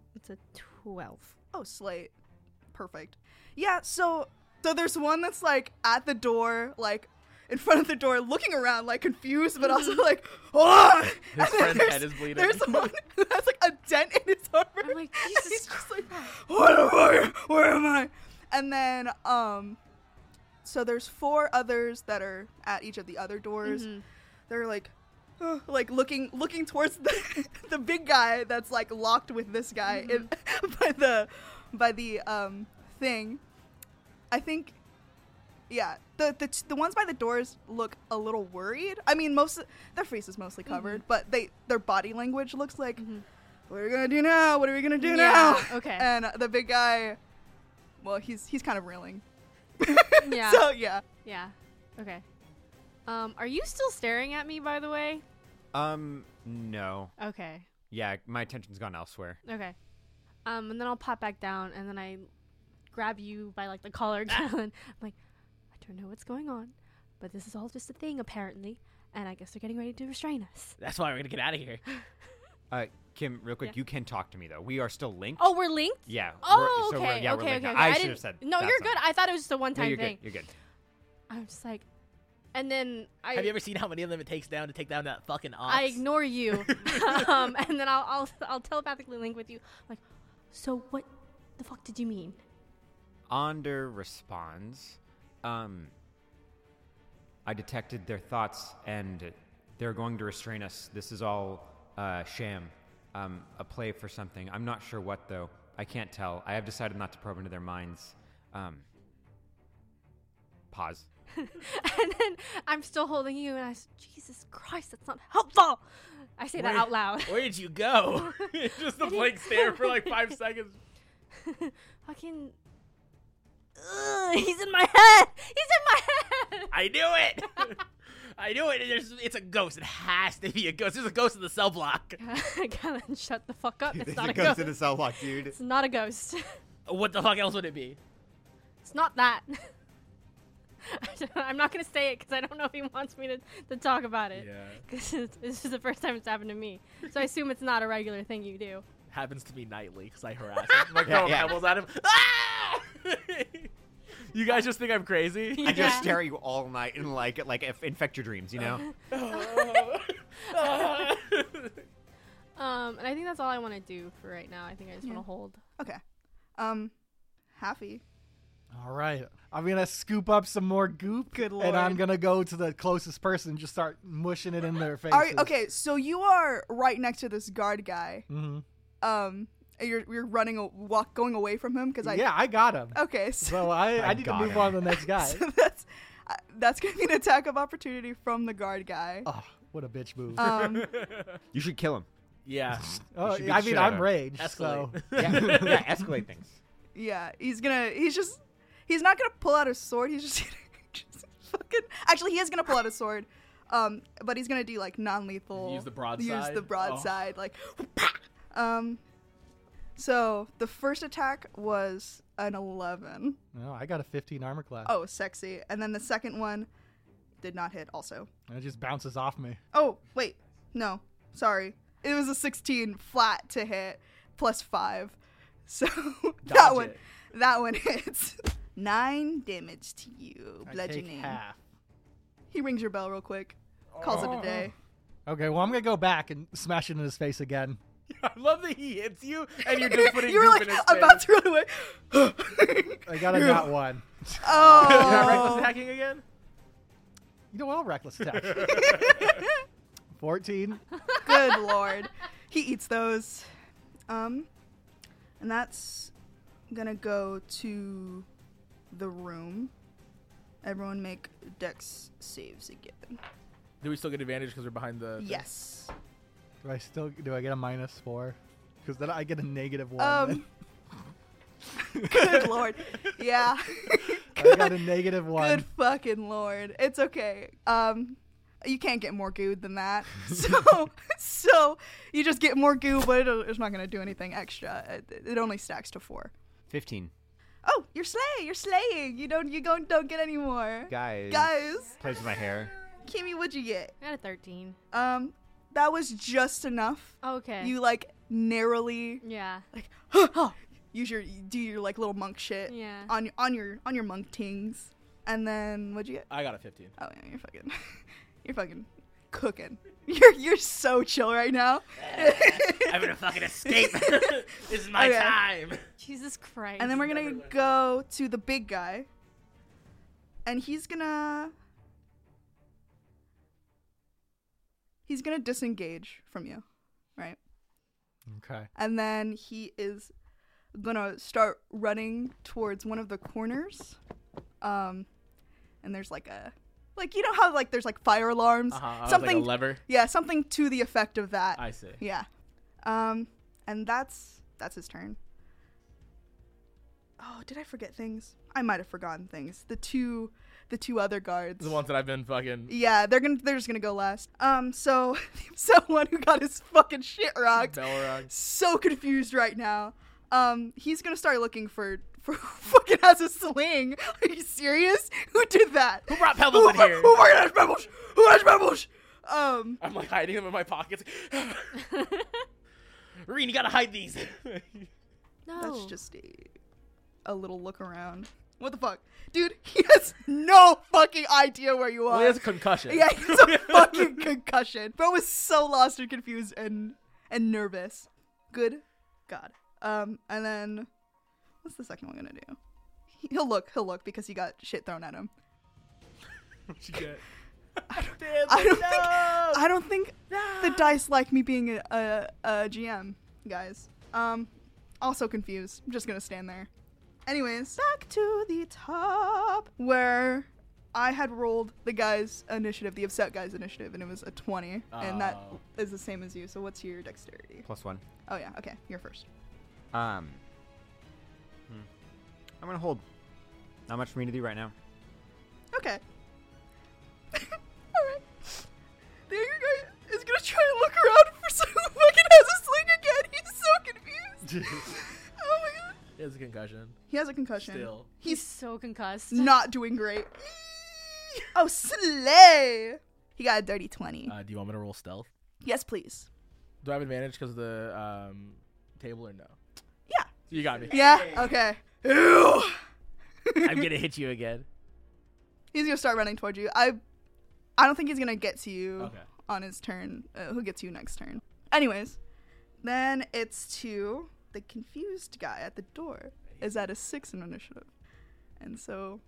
It's a twelve. Oh, slate. Perfect. Yeah, so so there's one that's like at the door, like in front of the door, looking around, like confused, but also like, oh! His friend's head is bleeding. There's one that has like a dent in his armor. I'm like, Jesus He's just like, what am I? Where am I? And then, um, so there's four others that are at each of the other doors. Mhm. They're like, uh, like looking looking towards the the big guy that's like locked with this guy Mhm. in, by the by the um thing. I think, yeah, the the t- the ones by the doors look a little worried. I mean, most their face is mostly covered, Mhm. but they their body language looks like, Mhm. what are we gonna do now? What are we gonna do Yeah, now? okay. And uh, the big guy, well, he's he's kind of reeling. Yeah. So yeah. Yeah. Okay. Um, are you still staring at me, by the way? Um, no. Okay. Yeah, my attention's gone elsewhere. Okay. Um, and then I'll pop back down, and then I grab you by like the collar, Galen. I'm like, I don't know what's going on, but this is all just a thing apparently, and I guess they're getting ready to restrain us. That's why we're gonna get out of here. Uh, Kim, real quick, Yeah. you can talk to me though. We are still linked. Oh, we're linked? Yeah. Oh, we're, okay. so we're, yeah, okay, we're linked. okay, now. okay. I should didn't- have said. No, that you're something. good. I thought it was just a No, one-time you're thing. good. You're good. I'm just like, and then I Have you ever seen how many of them it takes down to take down that fucking ox? I ignore you, um, and then I'll, I'll I'll telepathically link with you. Like, so what the fuck did you mean? Onder responds, um, I detected their thoughts and they're going to restrain us. This is all uh, sham, um, a play for something. I'm not sure what, though. I can't tell. I have decided not to probe into their minds. Um, pause. And then I'm still holding you, and I said, Jesus Christ, that's not helpful. I say that Where- out loud. Where did you go? Just the I blank didn't- stare for like five seconds. Fucking. Ugh, he's in my head. He's in my head. I knew it. I knew it. There's, it's a ghost. It has to be a ghost. There's a ghost in the cell block. Galen, shut the fuck up. It's There's not a a ghost ghost. in a cell block, dude. It's not a ghost. What the fuck else would it be? It's not that. I'm not gonna say it because I don't know if he wants me to, to talk about it. Yeah. Because this is the first time it's happened to me, so I assume it's not a regular thing you do. Happens to me nightly because I harass him. I'm like Yeah, throwing yeah. pebbles at him. Ah! You guys just think I'm crazy? I just stare at you all night and like like if infect your dreams, you know? Um, and I think that's all I want to do for right now. I think I just Yeah. want to hold. Okay. Um, Happy. All right. I'm going to scoop up some more goop. Good And I'm lord. going to go to the closest person and just start mushing it in their faces. All right, okay, so you are right next to this guard guy. Mm-hmm. Um, and you're you're running a walk going away from him because I Yeah, I got him. Okay, so, So I, I, I need to got move him. on to the next guy. so that's uh, that's gonna be an attack of opportunity from the guard guy. Oh, what a bitch move. Um, You should kill him. Yeah. oh, should beat I the mean, shit out of I'm him. raged. So. Escalate. Yeah, yeah, escalate things. yeah, he's gonna he's just he's not gonna pull out his sword. He's just, just fucking. Actually, he is gonna pull out his sword. Um, but he's gonna do like non-lethal. Use the broadside? Use the Oh. broadside, like. Um, so the first attack was an eleven. No, I got a fifteen armor class. Oh, sexy. And then the second one did not hit. Also. And it just bounces off me. Oh wait, no, sorry. It was a sixteen flat to hit, plus five. So that Dodge one, it. that one hits. Nine damage to you, I bludgeoning. take half. He rings your bell real quick. Calls it a day. Okay, well, I'm going to go back and smash it in his face again. I love that he hits you and you're just putting you were goop like in his about face. to run away. I got a nat one. Oh. Is that reckless attacking again? You know what? I'll reckless attack. fourteen. Good lord. He eats those. Um, and that's gonna go to the room. Everyone make dex saves again. Do we still get advantage because we're behind the... Yes. Do I still do I get a minus four? Because then I get a negative one. Um. Good lord. Yeah. I got a negative one. Good fucking lord. It's okay. Um, you can't get more goo than that. So, so you just get more goo, but it'll, it's not gonna do anything extra. It, it only stacks to four. Fifteen. Oh, you're slaying. You're slaying. You don't. You don't. Don't get any more. Guys. Guys. Plays with my hair. Kimmy, what'd you get? I got a thirteen. Um, that was just enough. Okay. You like narrowly Yeah. like use your do your like little monk shit Yeah. on on your on your monk tings. And then what'd you get? I got a fifteen. Oh yeah, you're fucking you're fucking cooking. You're you're so chill right now. I'm gonna fucking escape. This is my Okay. time. Jesus Christ. And then we're gonna go to the big guy. And he's gonna He's gonna disengage from you, right? Okay. And then he is gonna start running towards one of the corners. Um and there's like a like you know how like there's like fire alarms? Uh-huh, something like a lever. Yeah, something to the effect of that. I see. Yeah. Um and that's that's his turn. Oh, did I forget things? I might have forgotten things. The two the two other guards. The ones that I've been fucking. Yeah, they're gonna they're just gonna go last. Um, so someone who got his fucking shit rocked, Balrog. so confused right now. Um, he's gonna start looking for for who fucking has a sling. Are you serious? Who did that? Who brought pebbles who, in here? Who fucking has pebbles? Who has pebbles? Um, I'm like hiding them in my pockets. Reen, you gotta hide these. No. that's just a a little look around. What the fuck? Dude, he has no fucking idea where you are. Well, he has a concussion. Yeah, he has a fucking concussion. Bro was so lost and confused and and nervous. Good God. Um, and then what's the second one gonna do? He'll look. He'll look because he got shit thrown at him. What'd you get? I don't, I don't think. I don't think the dice like me being a, a, a G M, guys. Um, also confused. I'm just gonna stand there. Anyways, back to the top where I had rolled the guy's initiative, the upset guy's initiative, and it was a twenty, and that Oh. is the same as you. So what's your dexterity? Plus one. Oh yeah, okay, you're first. Um. hmm. I'm gonna hold. Not much for me to do right now. Okay. Alright. The other guy is gonna try and look around for someone who fucking has a sling again. He's so confused. Oh my god. He has a concussion. He has a concussion. Still. He's so concussed. Not doing great. Oh, slay! He got a dirty twenty. Uh, do you want me to roll stealth? Yes, please. Do I have advantage because of the um, table or no? Yeah. You got me. Yeah? Okay. Ew! I'm gonna hit you again. He's gonna start running towards you. I I don't think he's gonna get to you Okay. on his turn. Uh, who gets you next turn? Anyways, then it's to the confused guy at the door. Is at a six in initiative. And so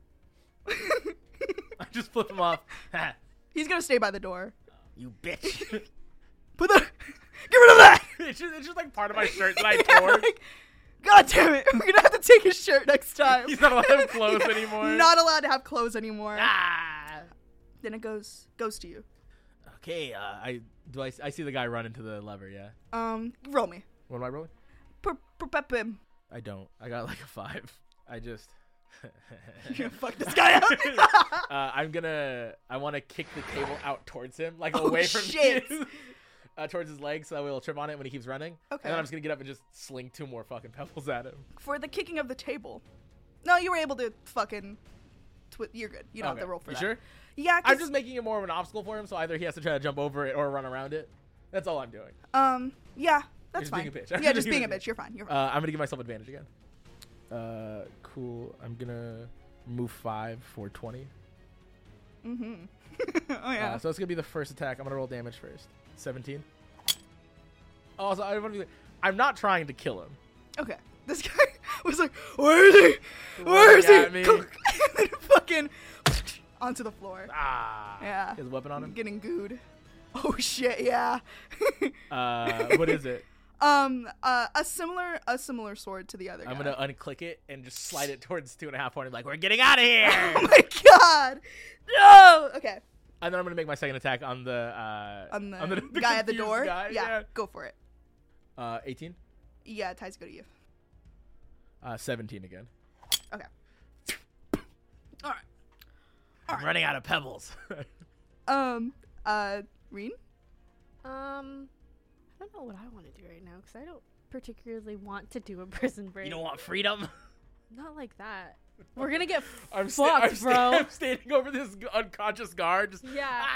I just flip him off. he's gonna stay by the door. You bitch. Put the get rid of that! it's, just, it's just like part of my shirt that I tore. Like, God damn it! We're gonna have to take his shirt next time. He's not allowed to have clothes anymore. Not allowed to have clothes anymore. Ah. Then it goes goes to you. Okay. Uh, I do. I, I see the guy run into the lever. Yeah. Um, roll me. What am I rolling? Per, per, pep him. I don't. I got like a five. I just. You're gonna fuck this guy up. uh, I'm gonna. I want to kick the table out towards him, like Oh, away from shit. you, uh, towards his legs, so that way he'll trip on it when he keeps running. Okay. And then I'm just gonna get up and just sling two more fucking pebbles at him. For the kicking of the table. No, you were able to fucking. Twi- you're good. You don't Okay. have to roll for You that. sure? Yeah. I'm 'cause, just making it more of an obstacle for him, so either he has to try to jump over it or run around it. That's all I'm doing. Um. Yeah. That's just fine. being a bitch. I'm Yeah, just just being being a a bitch. You're fine. You're fine. Uh, I'm gonna give myself advantage again. Uh, cool. I'm gonna move five for twenty. mm-hmm. Oh yeah. Uh, so it's gonna be the first attack. I'm gonna roll damage first. seventeen. Also, I want to be. I'm not trying to kill him. Okay. This guy was like, "Where is he? Where is he?" At me. and then fucking onto the floor. Ah. Yeah. He has a weapon on him. Getting gooed. Oh shit! Yeah. Uh, what is it? Um, uh, a similar, a similar sword to the other guy. I'm gonna unclick it and just slide it towards two and a half point. Like, we're getting out of here. Oh my god! No. Okay. And then I'm gonna make my second attack on the uh, On the, on the, the guy at the confused door. guy, yeah, yeah. Go for it. Uh, eighteen. Yeah, ties go to you. Uh, seventeen again. Okay. All right. I'm running out of pebbles. Um. Uh. Reen. Um, I don't know what I want to do right now because I don't particularly want to do a prison break. You don't want freedom? Not like that. We're gonna get I'm, sta- fucked, I'm, sta- bro. I'm standing over this g- unconscious guard. Just, Yeah. ah!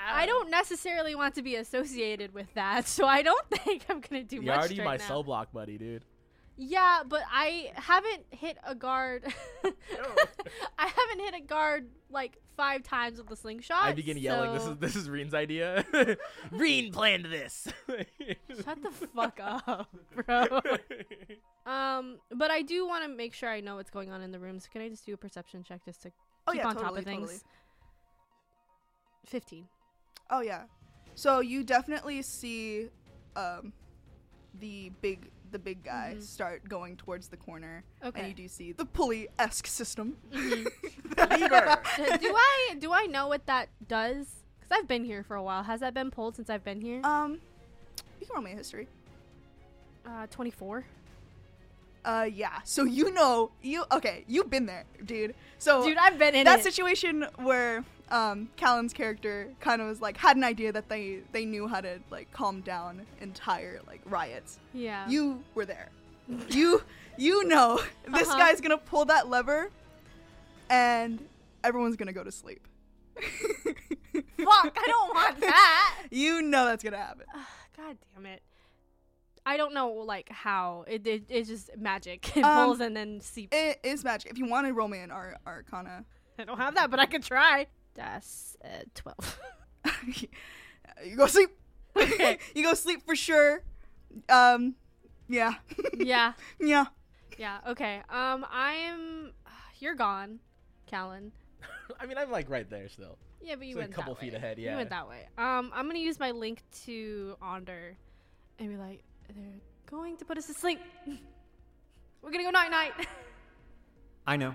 I don't necessarily want to be associated with that, so I don't think I'm gonna do You're much already right my now. cell block buddy, dude. Yeah, but I haven't hit a guard. I haven't hit a guard like five times with the slingshot. I begin yelling. This so- is this is Reen's idea. Reen planned this. Shut the fuck up, bro. um, but I do want to make sure I know what's going on in the room. So can I just do a perception check just to Oh, keep yeah, on top totally, of things? totally. Fifteen. Oh yeah. So you definitely see um the big the big guy Mhm. start going towards the corner. Okay. And you do see the pulley-esque system. do, do I do I know what that does? Because I've been here for a while. Has that been pulled since I've been here? Um, you can roll me a history. Uh, twenty-four. Uh, yeah. So you know, you okay? You've been there, dude. So Dude, I've been in that it. situation where um Callan's character kind of was like had an idea that they they knew how to like calm down entire like riots. Yeah. You were there. you you know this Uh-huh. guy's gonna pull that lever, and everyone's gonna go to sleep. Fuck! I don't want that. You know that's gonna happen. God damn it. I don't know, like, how. It, it It's just magic. It Um, pulls and then seeps. It is magic. If you want to roll me an Ar- Arcana. I don't have that, but I could try. That's uh, twelve. You go sleep. Okay. You go sleep for sure. Um, yeah. Yeah. Yeah. Yeah, okay. Um, I'm... You're gone, Callan. I mean, I'm like right there still. Yeah, but you It's like went a couple that feet way. ahead. You Yeah. went that way. Um, I'm gonna use my link to Onder and be like, they're going to put us to sleep. We're gonna go night-night. I know.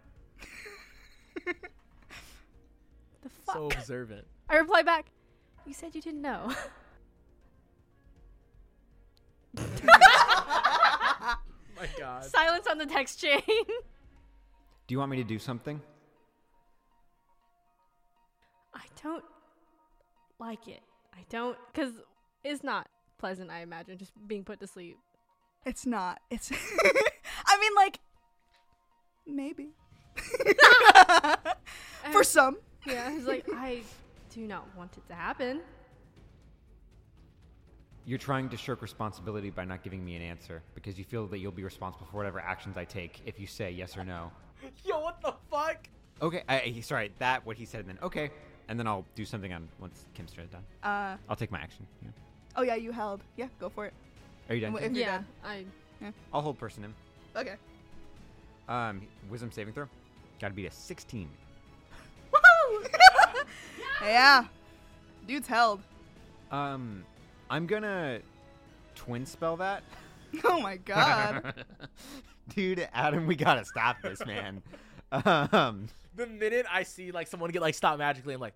The fuck? So observant. I reply back, you said you didn't know. My God. Silence on the text chain. Do you want me to do something? I don't like it. I don't, because it's not pleasant, I imagine, just being put to sleep. It's not. It's. I mean, like. Maybe. For some. Yeah, it's like, I do not want it to happen. You're trying to shirk responsibility by not giving me an answer because you feel that you'll be responsible for whatever actions I take if you say yes or no. Yo, what the fuck? Okay, I, he, sorry, that what he said, and then okay, and then I'll do something on once Kim's turn is done. Uh. I'll take my action. Yeah. Oh yeah, you held. Yeah, go for it. Are you done? If Kim? you're Yeah, done. I... Yeah. I'll hold person him. Okay. Um, wisdom saving throw. Got to beat a sixteen. Woohoo! Yeah. Dude's held. Um, I'm gonna twin spell that. Oh my god. Dude, Adam, we gotta stop this, man. um, The minute I see like someone get like stopped magically, I'm like,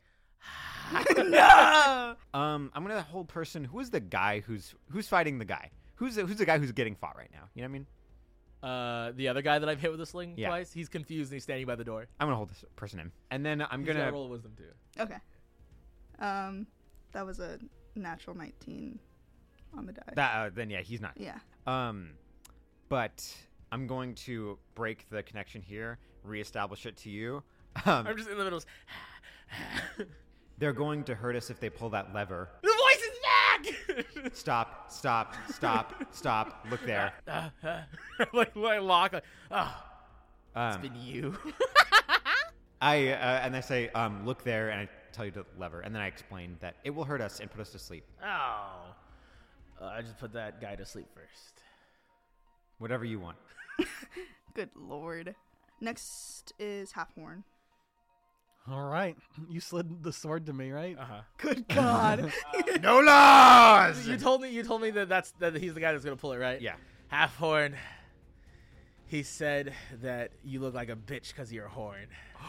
No! um, I'm gonna hold person. Who is the guy who's who's fighting the guy? Who's the, who's the guy who's getting fought right now? You know what I mean? uh, the other guy that I've hit with a sling Yeah. twice, he's confused and he's standing by the door. I'm gonna hold this person in, and then I'm He's gonna gotta roll wisdom too. Okay. Um, that was a natural nineteen on the die. that. Uh, then yeah, he's not. Yeah. Um, but I'm going to break the connection here, reestablish it to you. Um, I'm just in the middle. they're going to hurt us if they pull that lever. The voice is back. Stop! Stop! Stop! Stop! Look there. Uh, uh, like I lock. Like, oh, it's Um, been you. I uh, and I say, um, look there, and I tell you to lever, and then I explain that it will hurt us and put us to sleep. Oh, uh, I just put that guy to sleep first. Whatever you want. Good lord. Next is Halfhorn. All right. You slid the sword to me, right? Uh huh. Good god. No laws. You told me. You told me that that's that he's the guy that's gonna pull it, right? Yeah. Half horn. He said that you look like a bitch because of your horn.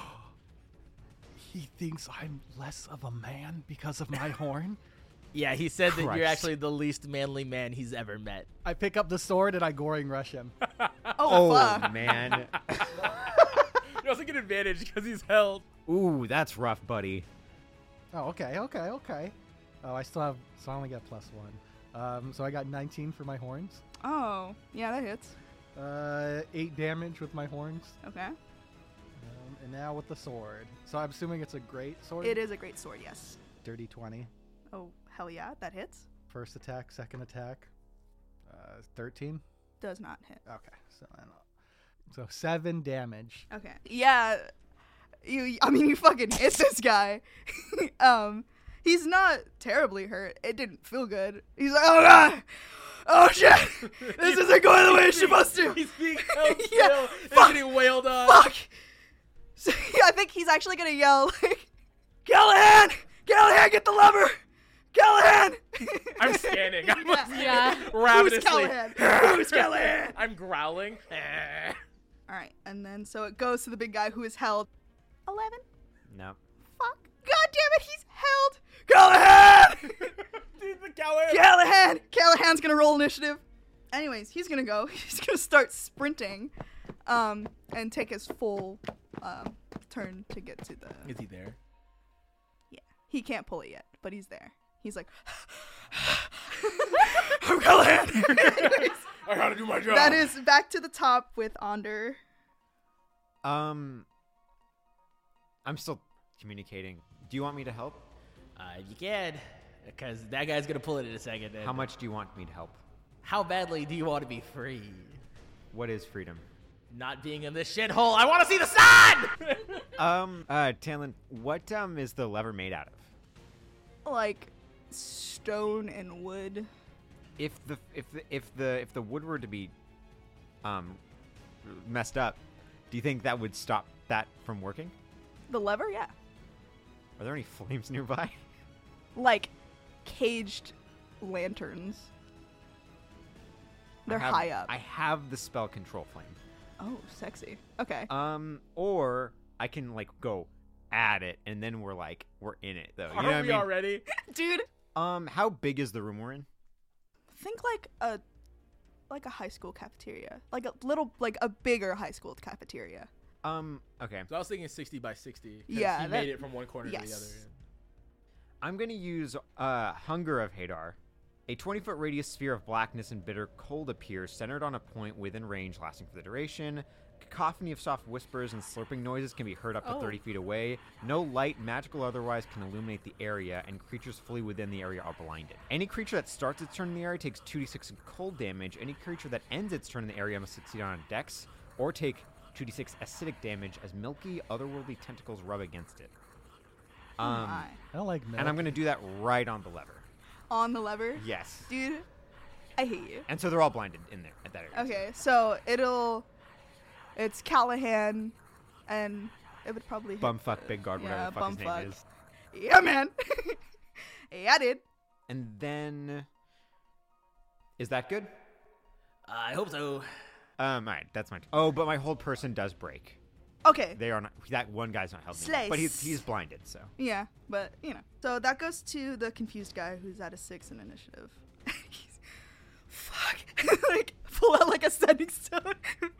He thinks I'm less of a man because of my horn. Yeah, he said that you're Christ. actually the least manly man he's ever met. I pick up the sword and I goring rush him. Oh, Oh fuck. man. You also get advantage because he's held. Ooh, that's rough, buddy. Oh, okay, okay, okay. Oh, I still have. So I only got plus one. Um, so I got nineteen for my horns. Oh, yeah, that hits. Uh, eight damage with my horns. Okay. Um, and now with the sword. So I'm assuming it's a great sword. It is a great sword, yes. dirty twenty. Oh, hell yeah, that hits. First attack, second attack. Uh, thirteen. Does not hit. Okay, so I don't know. So seven damage. Okay. Yeah. You. I mean, you fucking hit this guy. um, he's not terribly hurt. It didn't feel good. He's like, oh god, oh shit, this isn't going the way it's supposed to. He's being held still. Yeah, He's fuck, getting wailed on. Fuck. So, yeah, I think he's actually gonna yell like, Callahan, Callahan, get the lever, Callahan. I'm scanning. I'm Yeah. Yeah. ravenously. Who's Callahan? Who's Callahan? I'm growling. All right, and then so it goes to the big guy who is held. Eleven. No. Fuck. God damn it, he's held. Callahan! Dude, the Callahan. Callahan! Callahan's gonna roll initiative. Anyways, he's gonna go. He's gonna start sprinting, um, and take his full, um, turn to get to the. Is he there? Yeah, he can't pull it yet, but he's there. He's like, I'm Callahan. I gotta do my job. That is back to the top with Onder. Um, I'm still communicating. Do you want me to help? Uh, you can, because that guy's gonna pull it in a second. And How much do you want me to help? How badly do you want to be free? What is freedom? Not being in this shithole. I want to see the sun. um, uh, Talon, what um is the lever made out of? Like stone and wood. If the if the if the if the wood were to be um messed up, do you think that would stop that from working? The lever, yeah. Are there any flames nearby? Like caged lanterns. They're I have, high up. I have the spell Control Flame. Oh, sexy. Okay. Um, or I can like go at it, and then we're like we're in it though. You Are know what I we mean? already? Dude, Um, how big is the room we're in? think like a like a high school cafeteria. Like a little like a bigger high school cafeteria. Um, okay. So I was thinking sixty by sixty. 'cause Yeah, he that- made it from one corner yes. to the other. I'm gonna use uh Hunger of Hadar. A twenty-foot radius sphere of blackness and bitter cold appears, centered on a point within range, lasting for the duration. Cacophony of soft whispers and slurping noises can be heard up to Oh. thirty feet away. No light, magical or otherwise, can illuminate the area, and creatures fully within the area are blinded. Any creature that starts its turn in the area takes two d six in cold damage. Any creature that ends its turn in the area must succeed on a dex, or take two d six acidic damage as milky, otherworldly tentacles rub against it. Oh Um, my. I don't like milk. and I'm going to do that right on the lever. On the lever? Yes. Dude, I hate you. And so they're all blinded in there at that area. Okay, so it'll it's Callahan and it would probably hit Bumfuck the- Big Guard, whatever yeah, the fuck his name Bumfuck. is. Yeah, man. Yeah, dude. And then, is that good? I hope so. Um, all right, that's my. T- oh, but my hold person does break. Okay. They are not. That one guy's not helping. me, But he's Slice. he's blinded. So Yeah, but you know. So that goes to the confused guy who's at a six in initiative. He's, fuck. Like pull out like a sending stone.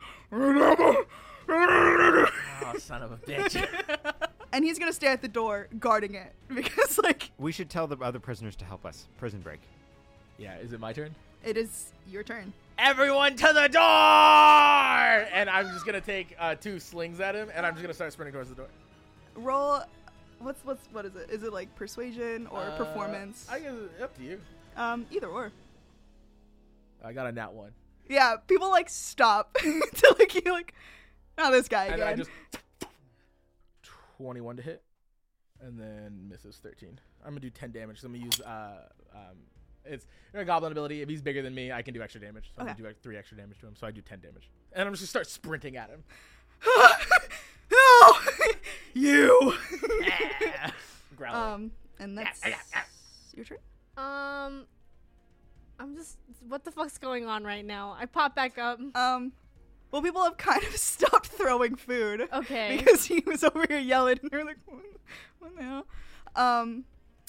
Oh, son of a bitch. And he's gonna stay at the door guarding it because like we should tell the other prisoners to help us. Prison break. Yeah, is it my turn? it is your turn. Everyone to the door! And I'm just gonna take uh, two slings at him, and I'm just gonna start sprinting towards the door. Roll. What's what's what is it? Is it like persuasion or Uh, performance? I guess it's up to you. Um, either or. I got a nat one. Yeah, people like stop to like you like, oh, this guy And again. I just twenty-one to hit, and then misses thirteen. I'm gonna do ten damage. So I'm gonna use uh um it's a goblin ability. If he's bigger than me, I can do extra damage. So I'm Okay. gonna do like three extra damage to him. So I do ten damage, and I'm just gonna start sprinting at him. No, you. Growling. um, and that's your turn. Um, I'm just. What the fuck's going on right now? I pop back up. Um, well, people have kind of stopped throwing food. Okay. Because he was over here yelling, and they're like, what, what the hell? Um,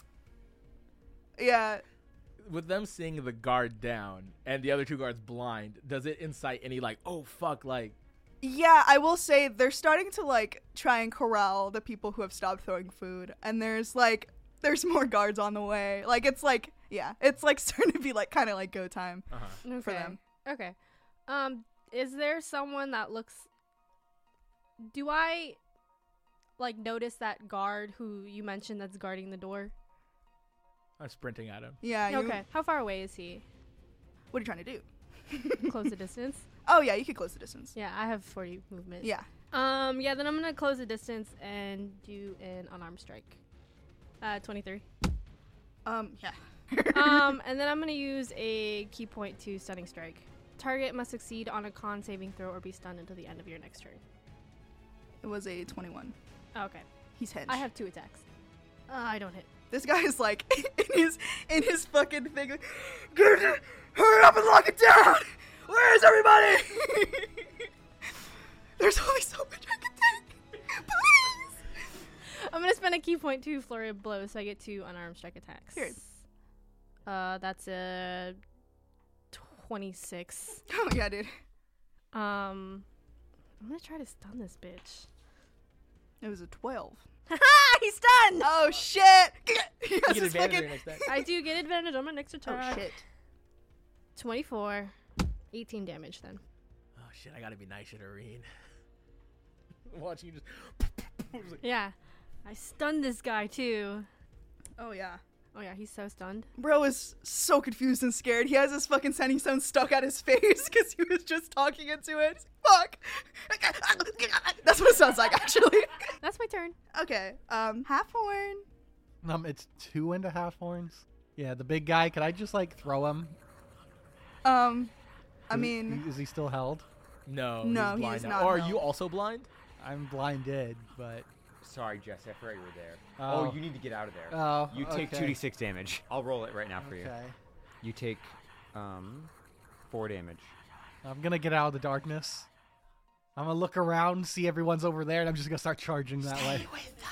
yeah. With them seeing the guard down and the other two guards blind, does it incite any like, oh fuck, like? Yeah, I will say they're starting to like try and corral the people who have stopped throwing food, and there's like there's more guards on the way. Like it's like yeah, it's like starting to be like kind of like go time Uh-huh. Okay. for them. Okay. Um, is there someone that looks? Do I like notice that guard who you mentioned that's guarding the door? I'm sprinting at him. Yeah. You, Okay. How far away is he? What are you trying to do? Close the distance? Oh yeah, you could close the distance. Yeah, I have forty movement. Yeah. Um, yeah, then I'm gonna close the distance and do an unarmed strike. Uh, twenty-three. Um, yeah. um, and then I'm gonna use a key point to stunning strike. Target must succeed on a con saving throw or be stunned until the end of your next turn. It was a twenty-one. Oh, okay. He's hinged. I have two attacks. Uh, I don't hit. This guy is like in his in his fucking thing. Like, hurry up and lock it down! Where is everybody? There's only so much I can take. Please. I'm gonna spend a key point to flurry of blows, so I get two unarmed strike attacks. Here. Uh, that's a twenty-six. Oh yeah, dude. Um, I'm gonna try to stun this bitch. It was a twelve. Haha! He's stunned. Oh shit! He has You get his advantage on fucking. your next attack. I do get advantage on my next attack. Oh shit! twenty-four. eighteen damage then. Oh shit! I gotta be nice at Irene. Watching you just. Yeah, I stunned this guy too. Oh yeah. Oh yeah, he's so stunned. Bro is so confused and scared. He has his fucking sending stone stuck at his face because he was just talking into it. Fuck. That's what it sounds like, actually. That's my turn. Okay. Um, half horn. Um, it's two and a half horns. Yeah, the big guy. Could I just like throw him? Um, I Is- mean, is he still held? No. No, he's he blind is now. not Or are held. you also blind? I'm blinded, but Sorry, Jesse, I forgot you were there. Oh. Oh, you need to get out of there. oh, You take okay. two d six damage. I'll roll it right now for you. Okay, You take um, four damage. I'm gonna get out of the darkness. I'm gonna look around, see everyone's over there, and I'm just gonna start charging that way.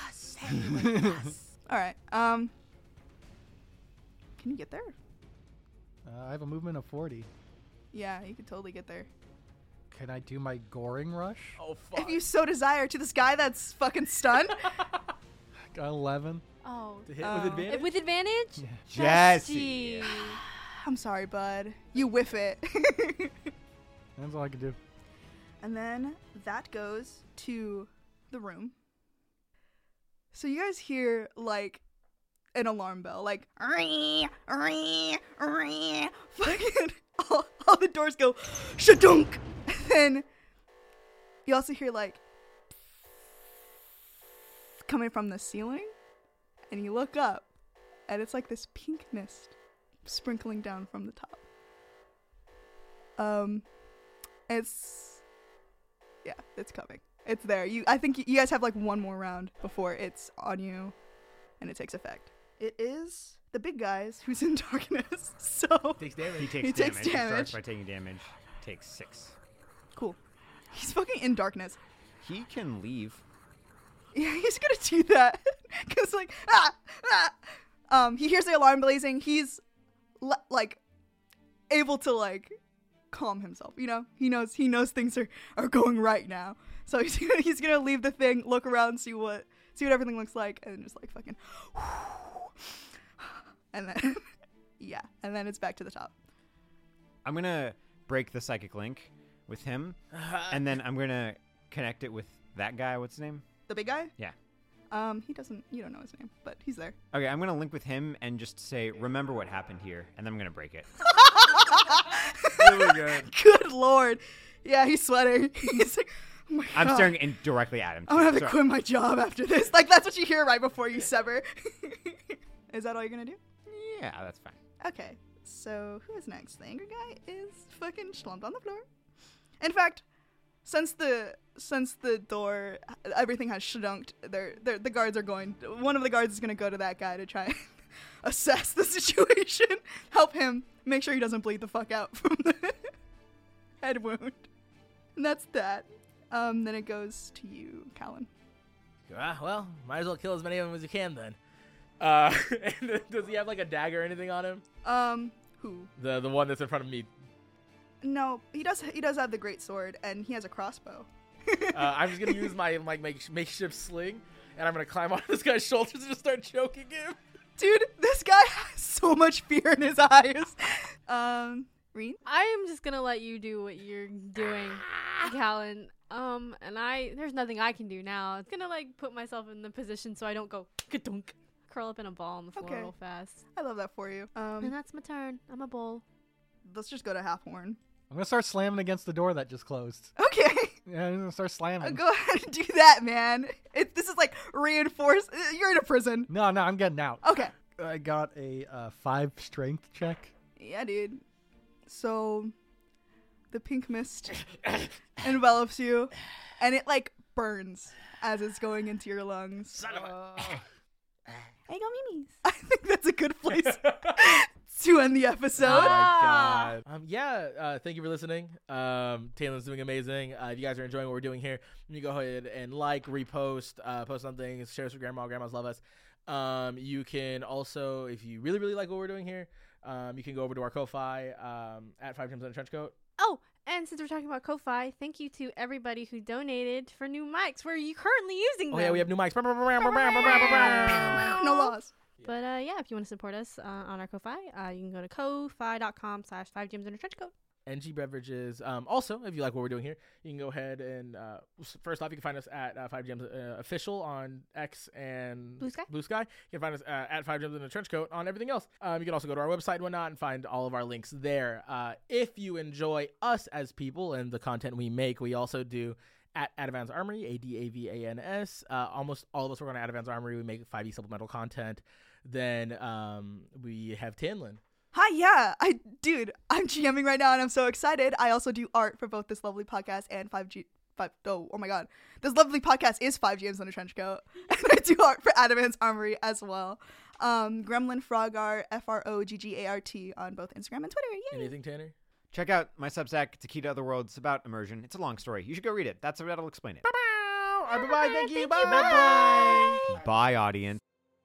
all right. Um, can you get there? Uh, I have a movement of forty. Yeah, you could totally get there. Can I do my goring rush? Oh fuck. If you so desire, to this guy that's fucking stunned. Got eleven. Oh. To hit Oh. with advantage. With advantage? Jesse. Bestie. I'm sorry, bud. You whiff it. That's all I can do. And then that goes to the room. So you guys hear like an alarm bell, like "Ree, ree, ree." Fucking all, all the doors go shadunk. And then you also hear like coming from the ceiling, and you look up, and it's like this pink mist sprinkling down from the top. Um, it's yeah, it's coming. It's there. You, I think you guys have like one more round before it's on you, and it takes effect. It is the big guys who's in darkness. So Takes damage. He takes He takes damage. He damage. starts by taking damage. Takes six. cool. He's fucking in darkness. He can leave. Yeah, he's gonna do that because like ah, ah. Um, he hears the alarm blazing. He's le- like able to like calm himself. You know, he knows he knows things are, are going right now. So he's gonna, he's gonna leave the thing, look around, see what see what everything looks like, and just like fucking. And then yeah, and then it's back to the top. I'm gonna break the psychic link with him, and then I'm gonna connect it with that guy. What's his name? The big guy? Yeah. Um, he doesn't. You don't know his name, but he's there. Okay, I'm gonna link with him and just say, "Remember what happened here," and then I'm gonna break it. Really good. Good lord. Yeah, he's sweating. He's like, oh my I'm God. staring in directly at him. I'm gonna have to Sorry. quit my job after this. Like, that's what you hear right before you sever. Is that all you're gonna do? Yeah, that's fine. Okay, so who is next? The angry guy is fucking slumped on the floor. In fact, since the since the door, everything has shudunked, they're, they're, the guards are going, one of the guards is gonna go to that guy to try and assess the situation, help him, make sure he doesn't bleed the fuck out from the head wound. And that's that. Um, then it goes to you, Callan. Ah, well, might as well kill as many of them as you can then. Uh, and does he have like a dagger or anything on him? Um, who? The the one that's in front of me. No, he does. He does have the great sword, and he has a crossbow. Uh, I'm just gonna use my like make, makeshift sling, and I'm gonna climb on this guy's shoulders and just start choking him. Dude, this guy has so much fear in his eyes. Um, Reen? I am just gonna let you do what you're doing, Callan. Um, and I, there's nothing I can do now. It's gonna like put myself in the position so I don't go ka-dunk curl up in a ball on the floor Okay. real fast. I love that for you. Um, And that's my turn. I'm a bull. let's just go to Half Horn. I'm gonna start slamming against the door that just closed. Okay. Yeah, I'm gonna start Uh, slamming. go ahead and do that, man. It, this is like reinforced. You're in a prison. No, no, I'm getting out. Okay. I got a uh, five strength check. Yeah, dude. So, the pink mist envelops you, and it like burns as it's going into your lungs. Son of a. Hey, go Mimis. I think that's a good place to end the episode. Oh my god. Um, yeah, uh, thank you for listening. Um, Taylor's doing amazing. Uh, if you guys are enjoying what we're doing here, you go ahead and like, repost, uh, post something, share us with grandma. Grandmas love us. Um, you can also, if you really, really like what we're doing here, um, you can go over to our Ko-Fi um, at Five Gems in a Trench Coat. Oh, and since we're talking about Ko-Fi, thank you to everybody who donated for new mics. We're you currently using them. Oh yeah, we have new mics. No laws. But uh, yeah, if you want to support us uh, on our Ko-Fi, uh, you can go to ko-fi.com slash five gems in a trench coat. N G Beverages. Um, also, if you like what we're doing here, you can go ahead and uh, s- first off, you can find us at uh, Five Gems uh, Official on X and Blue Sky. Blue Sky. You can find us uh, at Five Gems in a Trench Coat on everything else. Um, you can also go to our website and whatnot and find all of our links there. Uh, if you enjoy us as people and the content we make, we also do at Adavans Armory, A D A V A N S. Uh, almost all of us work on Adavans Armory. We make five E supplemental content. Then um, we have Tanlin. Hi, yeah. I dude, I'm GMing right now and I'm so excited. I also do art for both this lovely podcast and five G five oh, oh my god. This lovely podcast is five Gems in a Trench Coat. And I do art for Adamant's Armory as well. Um Gremlin Frog Art, F R O G G A R T on both Instagram and Twitter. Yay. Anything, Tanner? Check out my Substack, To Key to Other Worlds. It's about immersion. It's a long story. You should go read it. That's that'll explain it. Bye bye. Thank you. Bye Bye. Bye, audience.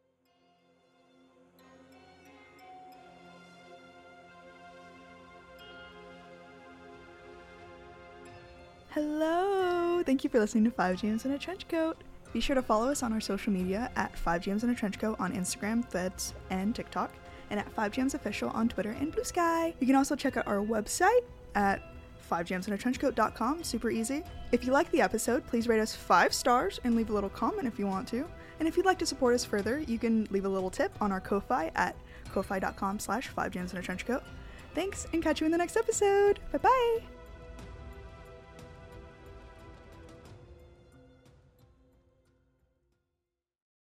Hello. Thank you for listening to Five Gems in a Trench Coat. Be sure to follow us on our social media at Five Gems in a Trench Coat on Instagram, Threads, and TikTok, and at Five Gems Official on Twitter and Blue Sky. You can also check out our website at five gems in a trench coat dot com. Super easy. If you like the episode, please rate us five stars and leave a little comment if you want to. And if you'd like to support us further, you can leave a little tip on our Ko-Fi at ko-fi.com slash five gems in a trench coat. Thanks, and catch you in the next episode. Bye bye.